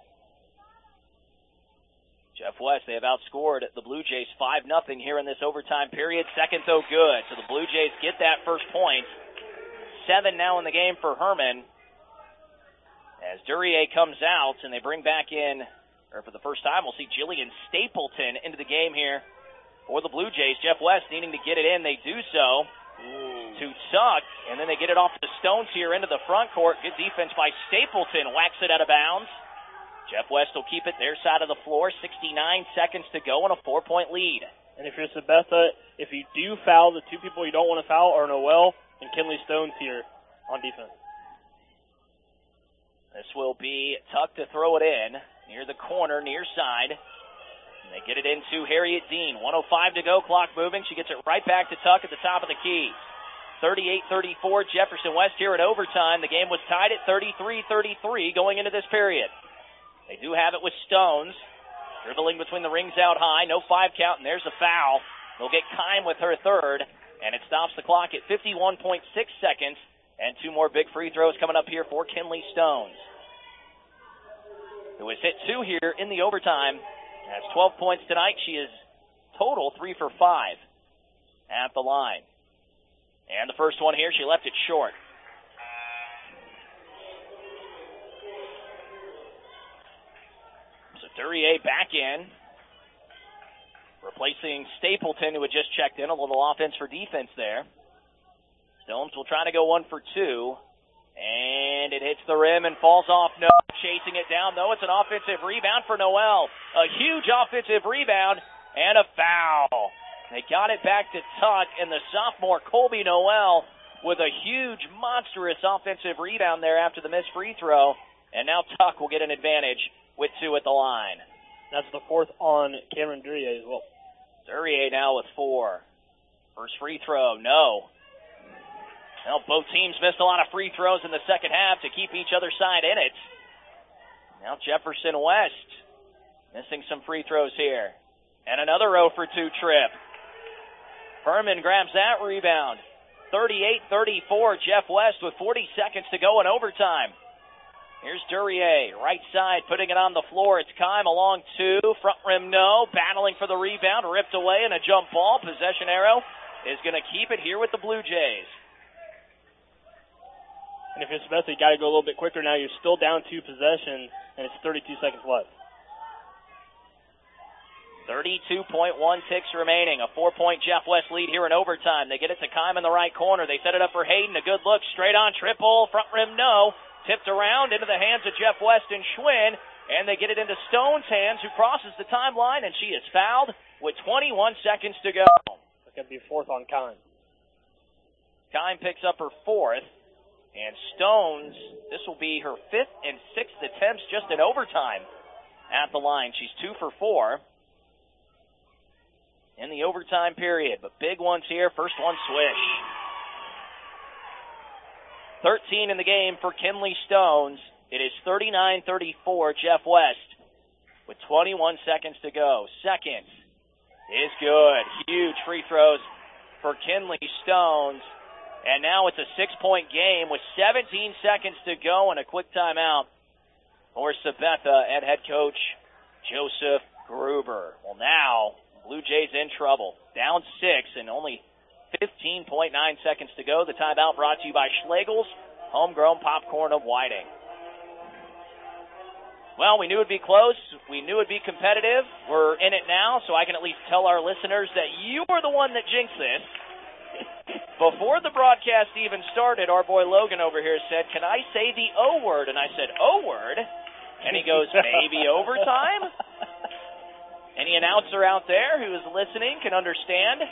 Jeff West, they have outscored the Blue Jays 5-0 here in this overtime period. Second, though, good. So the Blue Jays get that first point. 7 now in the game for Herman. As Duryea comes out, and they bring back in, or for the first time, we'll see Jillian Stapleton into the game here for the Blue Jays. Jeff West needing to get it in. They do so to Tuck, and then they get it off to Stones here into the front court. Good defense by Stapleton. Whacks it out of bounds. Jeff West will keep it their side of the floor. 69 seconds to go and a 4-point lead. And if you're Sabetha, if you do foul, the two people you don't want to foul are Noel and Kinley Stones here on defense. This will be Tuck to throw it in near the corner, near side. And they get it into Harriet Dean. 1:05 to go, clock moving. She gets it right back to Tuck at the top of the key. 38-34, Jefferson West here in overtime. The game was tied at 33-33 going into this period. They do have it with Stones. Dribbling between the rings out high. No 5 count, and there's a foul. They'll get Kime with her third, and it stops the clock at 51.6 seconds. And 2 more big free throws coming up here for Kinley Stones, who has hit 2 here in the overtime. Has 12 points tonight. She is total 3 for 5 at the line. And the first one here, she left it short. So Duryea back in, replacing Stapleton, who had just checked in. A little offense for defense there. Stones will try to go 1 for 2. And it hits the rim and falls off. No, chasing it down, though. It's an offensive rebound for Noel. A huge offensive rebound and a foul. They got it back to Tuck, and the sophomore Colby Noel with a huge, monstrous offensive rebound there after the missed free throw. And now Tuck will get an advantage with 2 at the line. That's the 4th on Cameron Duryea as well. Duryea now with 4. First free throw, no. Well, both teams missed a lot of free throws in the second half to keep each other's side in it. Now Jefferson West missing some free throws here. And another 0 for 2 trip. Herman grabs that rebound. 38-34, Jeff West with 40 seconds to go in overtime. Here's Duryea, right side, putting it on the floor. It's Kime along 2. Front rim, no. Battling for the rebound, ripped away, and a jump ball. Possession arrow is going to keep it here with the Blue Jays. And if you're Smith, you got to go a little bit quicker now. You're still down 2 possessions, and it's 32 seconds left. 32.1 ticks remaining. A 4-point Jeff West lead here in overtime. They get it to Kime in the right corner. They set it up for Hayden. A good look. Straight on triple. Front rim, no. Tipped around into the hands of Jeff West and Schwinn. And they get it into Stone's hands, who crosses the timeline, and she is fouled with 21 seconds to go. It's going to be 4th on Kime. Kime picks up her 4th. And Stones, this will be her 5th and 6th attempts just in overtime at the line. She's 2 for 4 in the overtime period. But big ones here. First one, swish. 13 in the game for Kinley Stones. It is 39-34, Jeff West, with 21 seconds to go. Second is good. Huge free throws for Kinley Stones. And now it's a 6-point game with 17 seconds to go and a quick timeout for Sabetha and head coach Joseph Gruber. Well, now Blue Jays in trouble. Down 6 and only 15.9 seconds to go. The timeout brought to you by Schlegel's Homegrown Popcorn of Whiting. Well, we knew it would be close. We knew it would be competitive. We're in it now, so I can at least tell our listeners that you were the one that jinxed this. Before the broadcast even started, our boy Logan over here said, "Can I say the O word?" And I said, "O word?" And he goes, "Maybe overtime?" Any announcer out there who is listening can understand.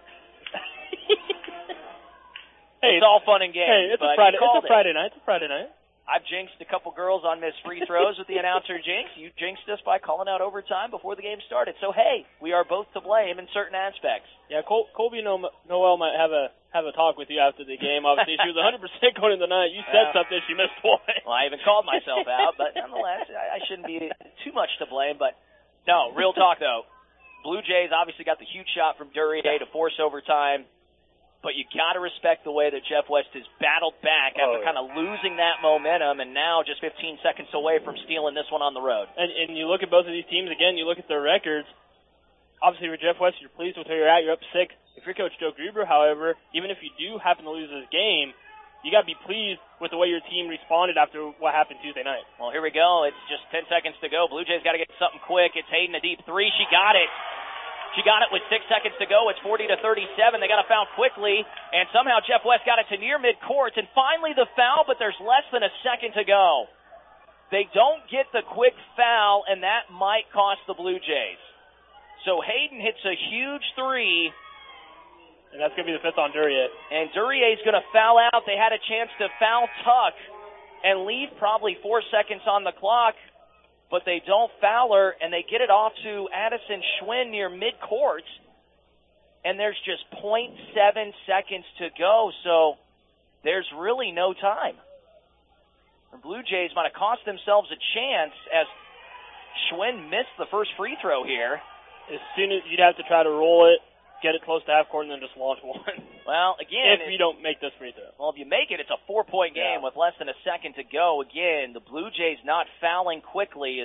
Hey, it's all fun and games. Hey, it's a Friday night. I've jinxed a couple girls on missed free throws with the announcer jinx. You jinxed us by calling out overtime before the game started. So, hey, we are both to blame in certain aspects. Yeah, Colby Noel might have a talk with you after the game. Obviously, she was 100% going into the night. You said something, she missed one. Well, I even called myself out, but nonetheless, I shouldn't be too much to blame. But, no, real talk, though. Blue Jays obviously got the huge shot from Duryea to force overtime. But you got to respect the way that Jeff West has battled back after kind of losing that momentum, and now just 15 seconds away from stealing this one on the road. And you look at both of these teams, again, you look at their records. Obviously, for Jeff West, you're pleased with where you're at. You're up 6. If you're Coach Joe Gruber, however, even if you do happen to lose this game, you got to be pleased with the way your team responded after what happened Tuesday night. Well, here we go. It's just 10 seconds to go. Blue Jays got to get something quick. It's Hayden, a deep three. She got it. She got it with 6 seconds to go. It's 40-37. They got a foul quickly, and somehow Jeff West got it to near midcourt, and finally the foul, but there's less than a second to go. They don't get the quick foul, and that might cost the Blue Jays. So Hayden hits a huge three. And that's going to be the 5th on Duryea. And Duryea's going to foul out. They had a chance to foul Tuck and leave probably 4 seconds on the clock, but they don't foul her, and they get it off to Addison Schwinn near midcourt, and there's just 0.7 seconds to go, so there's really no time. The Blue Jays might have cost themselves a chance as Schwinn missed the first free throw here. As soon as you'd have to try to roll it, get it close to half court, and then just launch one. Well, again, if you don't make this free throw. Well, if you make it, it's a 4-point game with less than a second to go. Again, the Blue Jays not fouling quickly is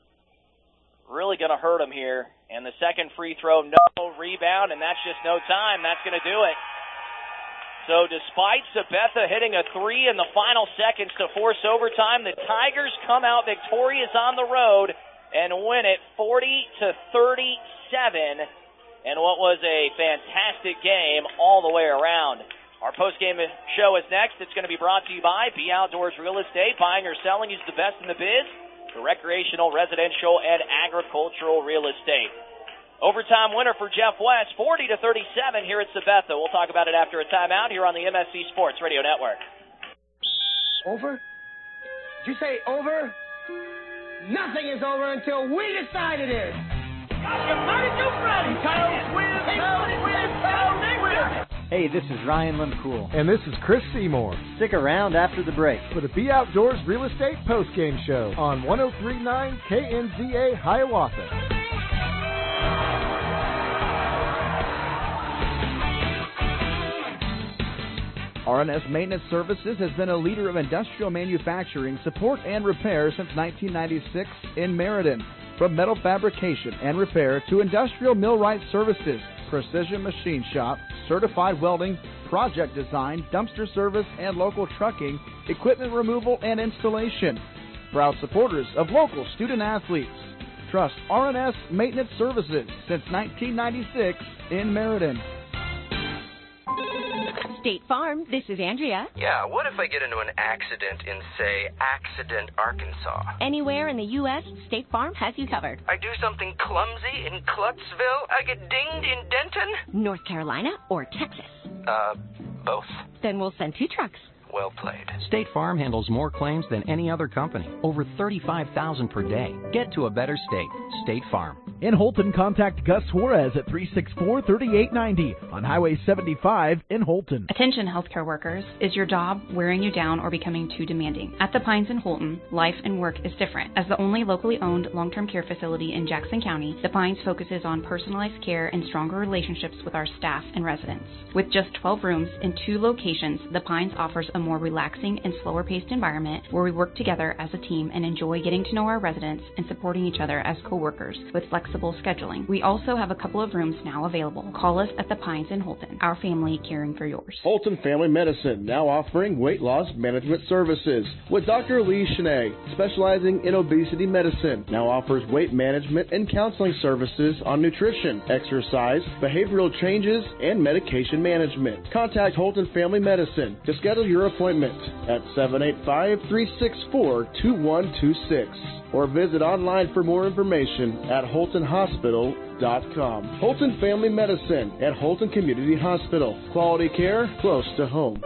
really going to hurt them here. And the second free throw, no rebound, and that's just no time. That's going to do it. So despite Sabetha hitting a three in the final seconds to force overtime, the Tigers come out victorious on the road and win it 40-37. And what was a fantastic game all the way around. Our post-game show is next. It's going to be brought to you by B Outdoors Real Estate. Buying or selling is the best in the biz for recreational, residential, and agricultural real estate. Overtime winner for Jeff West, 40-37 here at Sabetha. We'll talk about it after a timeout here on the MSC Sports Radio Network. Over? Did you say over? Nothing is over until we decide it is. Hey, this is Ryan Lemcool. And this is Chris Seymour. Stick around after the break for the B Outdoors Real Estate Postgame Show on 103.9 KNZA Hiawatha. R&S Maintenance Services has been a leader of industrial manufacturing, support, and repair since 1996 in Meriden. From metal fabrication and repair to industrial millwright services, precision machine shop, certified welding, project design, dumpster service, and local trucking, equipment removal and installation. Proud supporters of local student athletes. Trust R&S Maintenance Services since 1996 in Meriden. State Farm, this is Andrea. Yeah, what if I get into an accident in, say, Accident, Arkansas? Anywhere in the U.S., State Farm has you covered. I do something clumsy in Cluttsville, I get dinged in Denton? North Carolina or Texas? Both. Then we'll send 2 trucks. Well played. State Farm handles more claims than any other company. Over 35,000 per day. Get to a better state. State Farm. In Holton, contact Gus Suarez at 364-3890 on Highway 75 in Holton. Attention healthcare workers. Is your job wearing you down or becoming too demanding? At the Pines in Holton, life and work is different. As the only locally owned long-term care facility in Jackson County, the Pines focuses on personalized care and stronger relationships with our staff and residents. With just 12 rooms in 2 locations, the Pines offers a more relaxing and slower-paced environment where we work together as a team and enjoy getting to know our residents and supporting each other as co-workers with flexible scheduling. We also have a couple of rooms now available. Call us at the Pines in Holton. Our family caring for yours. Holton Family Medicine, now offering weight loss management services with Dr. Lee Cheney, specializing in obesity medicine, now offers weight management and counseling services on nutrition, exercise, behavioral changes, and medication management. Contact Holton Family Medicine to schedule your appointment at 785-364-2126 or visit online for more information at holtonhospital.com. Holton Family Medicine at Holton Community Hospital. Quality care close to home.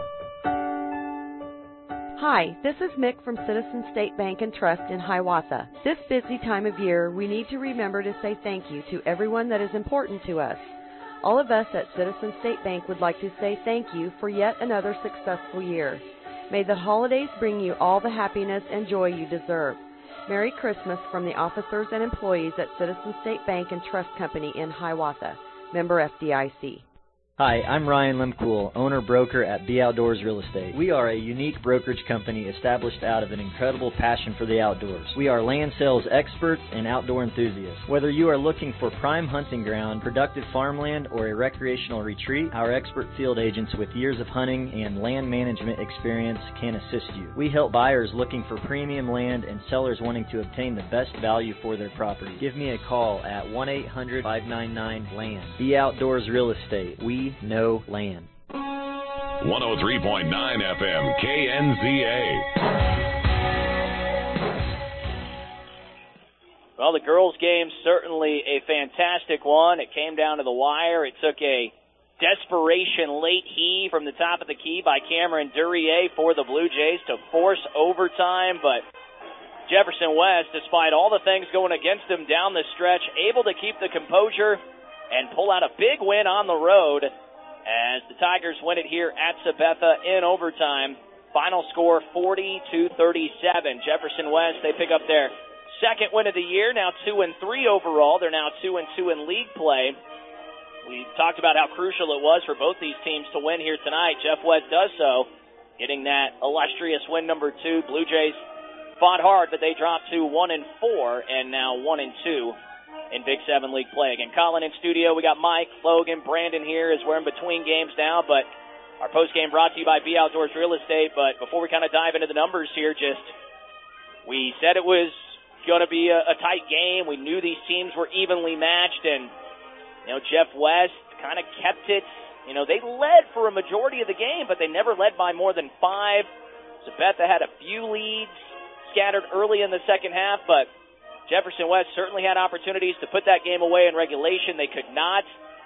Hi, this is Mick from Citizen State Bank and Trust in Hiawatha. This busy time of year, we need to remember to say thank you to everyone that is important to us. All of us at Citizen State Bank would like to say thank you for yet another successful year. May the holidays bring you all the happiness and joy you deserve. Merry Christmas from the officers and employees at Citizen State Bank and Trust Company in Hiawatha. Member FDIC. Hi, I'm Ryan Lemcool, owner-broker at B Outdoors Real Estate. We are a unique brokerage company established out of an incredible passion for the outdoors. We are land sales experts and outdoor enthusiasts. Whether you are looking for prime hunting ground, productive farmland, or a recreational retreat, our expert field agents with years of hunting and land management experience can assist you. We help buyers looking for premium land and sellers wanting to obtain the best value for their property. Give me a call at 1-800-599-LAND. B Outdoors Real Estate. We know land. 103.9 FM KNZA. Well, the girls' game certainly a fantastic one. It came down to the wire. It took a desperation late heave from the top of the key by Cameron Duryea for the Blue Jays to force overtime, but Jefferson West, despite all the things going against him down the stretch, able to keep the composure and pull out a big win on the road as the Tigers win it here at Sabetha in overtime. Final score 40-37. Jefferson West, they pick up their second win of the year, now 2-3 overall. They're now 2-2 in league play. We talked about how crucial it was for both these teams to win here tonight. Jeff West does so, getting that illustrious win number 2. Blue Jays fought hard, but they dropped to 1-4 and now 1-2. In Big 7 League play. Again, Colin in studio. We got Mike, Logan, Brandon here as we're in between games now, but our postgame brought to you by B Outdoors Real Estate. But before we kind of dive into the numbers here, we said it was going to be a tight game. We knew these teams were evenly matched, and, Jeff West kind of kept it. They led for a majority of the game, but they never led by more than 5. Sabetha had a few leads scattered early in the second half, but Jefferson West certainly had opportunities to put that game away in regulation. They could not.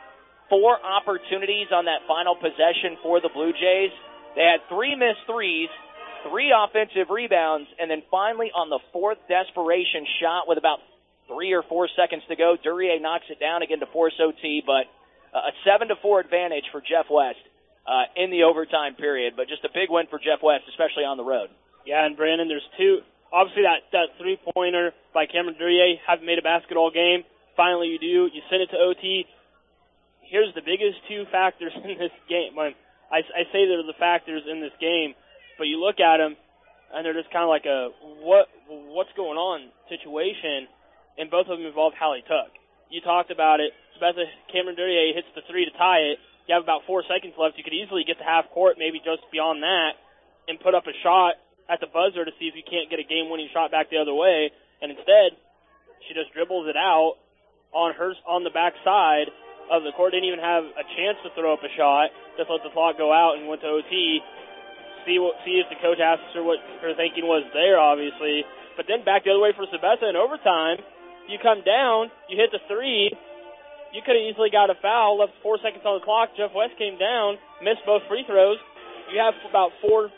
4 opportunities on that final possession for the Blue Jays. They had 3 missed threes, 3 offensive rebounds, and then finally on the 4th desperation shot with about 3 or 4 seconds to go, Duryea knocks it down again to force OT, but a 7-4 advantage for Jeff West in the overtime period. But just a big win for Jeff West, especially on the road. Yeah, and Brandon, there's 2. Obviously, that three-pointer by Cameron Duryea, haven't made a basket all game. Finally, you do. You send it to OT. Here's the biggest 2 factors in this game. I say they're the factors in this game, but you look at them, and they're just kind of like a what's going on situation, and both of them involve Hallie Tuck. You talked about it. Cameron Duryea hits the 3 to tie it. You have about 4 seconds left. You could easily get to half court, maybe just beyond that, and put up a shot at the buzzer to see if you can't get a game-winning shot back the other way, and instead, she just dribbles it out on the back side of the court. Didn't even have a chance to throw up a shot. Just let the clock go out and went to OT. See if the coach asks her what her thinking was there, obviously. But then back the other way for Sabetha in overtime. You come down, you hit the 3. You could have easily got a foul, left 4 seconds on the clock. Jeff West came down, missed both free throws. You have about 3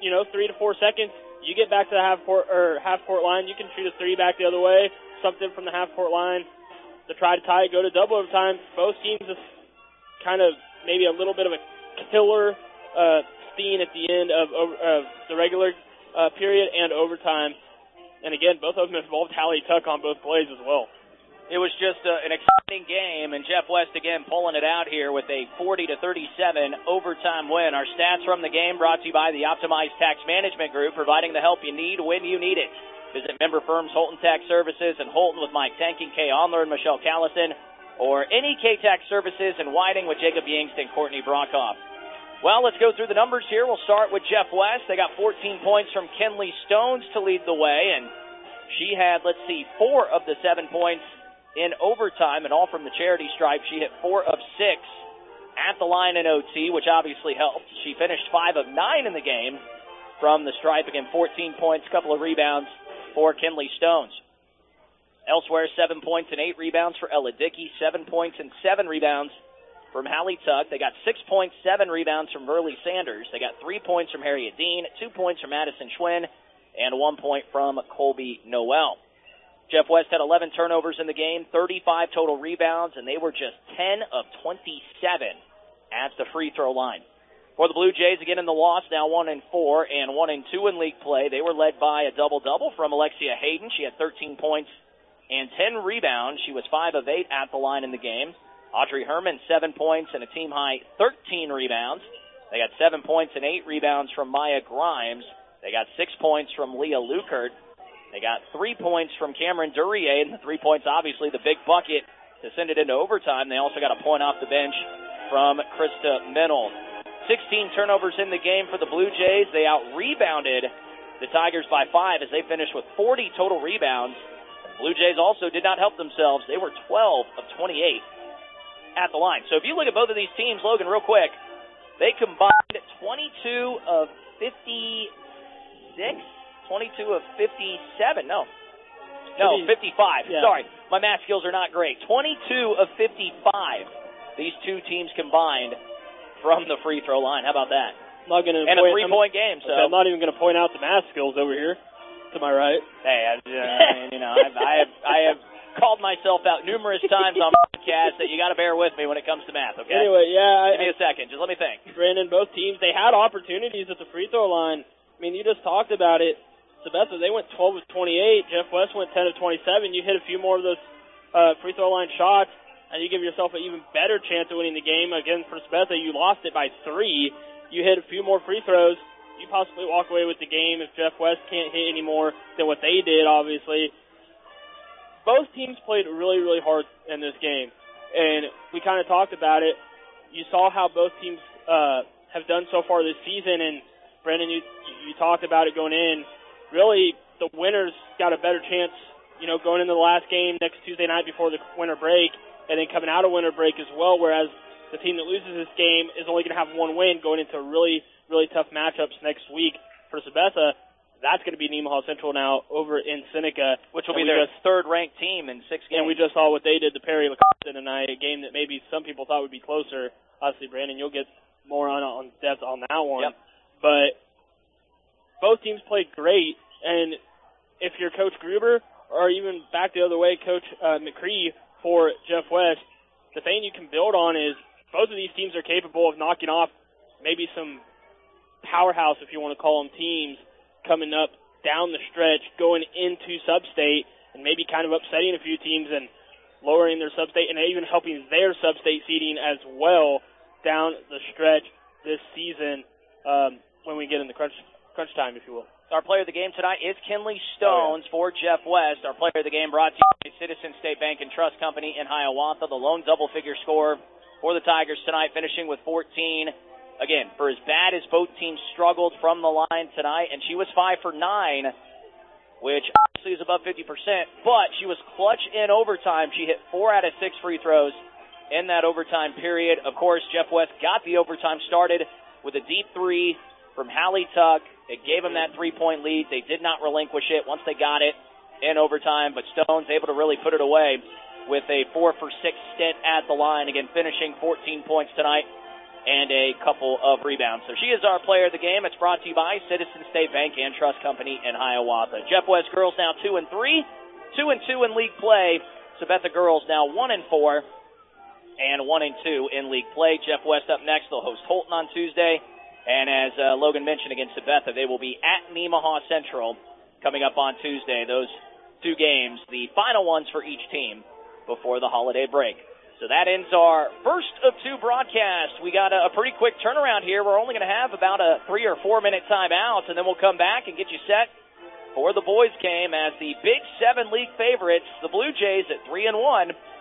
to 4 seconds. You get back to the half court line. You can shoot a 3 back the other way, something from the half court line to try to tie it, go to double overtime. Both teams have kind of maybe a little bit of a killer scene at the end of the regular period and overtime. And again, both of them involved Hallie Tuck on both plays as well. It was just an exciting game, and Jeff West again pulling it out here with a 40-37 overtime win. Our stats from the game brought to you by the Optimized Tax Management Group, providing the help you need when you need it. Visit member firms Holton Tax Services in Holton with Mike Tanking, Kay Onler, and Michelle Callison, or any K-Tax Services in Whiting with Jacob Yingst and Courtney Brockhoff. Well, let's go through the numbers here. We'll start with Jeff West. They got 14 points from Kinley Stones to lead the way, and she had, 4 of the 7 points in overtime, and all from the charity stripe. She hit 4 of 6 at the line in OT, which obviously helped. She finished 5 of 9 in the game from the stripe. Again, 14 points, couple of rebounds for Kinley Stones. Elsewhere, 7 points and 8 rebounds for Ella Dickey, 7 points and 7 rebounds from Hallie Tuck. They got 6 points, 7 rebounds from Verly Sanders. They got 3 points from Harriet Dean, 2 points from Madison Schwinn, and 1 point from Colby Noel. Jeff West had 11 turnovers in the game, 35 total rebounds, and they were just 10 of 27 at the free throw line. For the Blue Jays, again in the loss, now 1-4 and 1-2 in league play. They were led by a double-double from Alexia Hayden. She had 13 points and 10 rebounds. She was 5 of 8 at the line in the game. Audrey Herman, 7 points and a team-high 13 rebounds. They got 7 points and 8 rebounds from Maya Grimes. They got 6 points from Leah Lukert. They got 3 points from Cameron Duryea, and the 3 points, obviously, the big bucket to send it into overtime. They also got a point off the bench from Krista Mennel. 16 turnovers in the game for the Blue Jays. They out-rebounded the Tigers by 5 as they finished with 40 total rebounds. Blue Jays also did not help themselves. They were 12 of 28 at the line. So if you look at both of these teams, Logan, real quick, they combined 22 of 56. 22 of 57. No, 55. Yeah. Sorry, my math skills are not great. 22 of 55. These two teams combined from the free throw line. How about that? I'm not gonna and a 3-point game. So I'm not even going to point out the math skills over here. To my right. Hey, I have called myself out numerous times on podcast that you got to bear with me when it comes to math. Okay. Anyway, yeah. Give me a second. Just let me think. Brandon, both teams, they had opportunities at the free throw line. I mean, you just talked about it. Sabetha, they went 12 of 28. Jeff West went 10 of 27. You hit a few more of those free throw line shots, and you give yourself an even better chance of winning the game. Again, for Sabetha, you lost it by 3. You hit a few more free throws. You possibly walk away with the game if Jeff West can't hit any more than what they did, obviously. Both teams played really, really hard in this game, and we kind of talked about it. You saw how both teams have done so far this season, and Brandon, you talked about it going in. Really, the winners got a better chance, going into the last game next Tuesday night before the winter break, and then coming out of winter break as well, whereas the team that loses this game is only going to have 1 win going into really, really tough matchups next week for Sabetha. That's going to be Nemaha Central now over in Seneca. Which will be their third-ranked team in 6 games. And we just saw what they did to Perry LaCosta tonight, a game that maybe some people thought would be closer. Obviously, Brandon, you'll get more on depth on that one. Yep. But both teams played great, and if you're Coach Gruber, or even back the other way, Coach McCree for Jeff West, the thing you can build on is both of these teams are capable of knocking off maybe some powerhouse, if you want to call them, teams coming up down the stretch, going into sub-state, and maybe kind of upsetting a few teams and lowering their sub-state, and even helping their sub-state seeding as well down the stretch this season when we get in the crunch time, if you will. Our player of the game tonight is Kinley Stones for Jeff West. Our player of the game brought to you by Citizen State Bank and Trust Company in Hiawatha. The lone double-figure scorer for the Tigers tonight, finishing with 14. Again, for as bad as both teams struggled from the line tonight, and she was 5 for 9, which obviously is above 50%, but she was clutch in overtime. She hit 4 out of 6 free throws in that overtime period. Of course, Jeff West got the overtime started with a deep 3 from Hallie Tuck. It gave them that 3-point lead. They did not relinquish it once they got it in overtime, but Stone's able to really put it away with a 4 for 6 stint at the line, again finishing 14 points tonight and a couple of rebounds. So she is our player of the game. It's brought to you by Citizen State Bank and Trust Company in Hiawatha. Jeff West girls now 2-3, 2-2 in league play. Sabetha girls now 1-4 and 1-2 in league play. Jeff West up next. They'll host Holton on Tuesday. And as Logan mentioned against Sabetha, they will be at Nemaha Central coming up on Tuesday. Those 2 games, the final ones for each team, before the holiday break. So that ends our first of two broadcasts. We got a pretty quick turnaround here. We're only going to have about a 3 or 4 minute timeout, and then we'll come back and get you set for the boys game as the Big 7 league favorites, the Blue Jays at 3-1,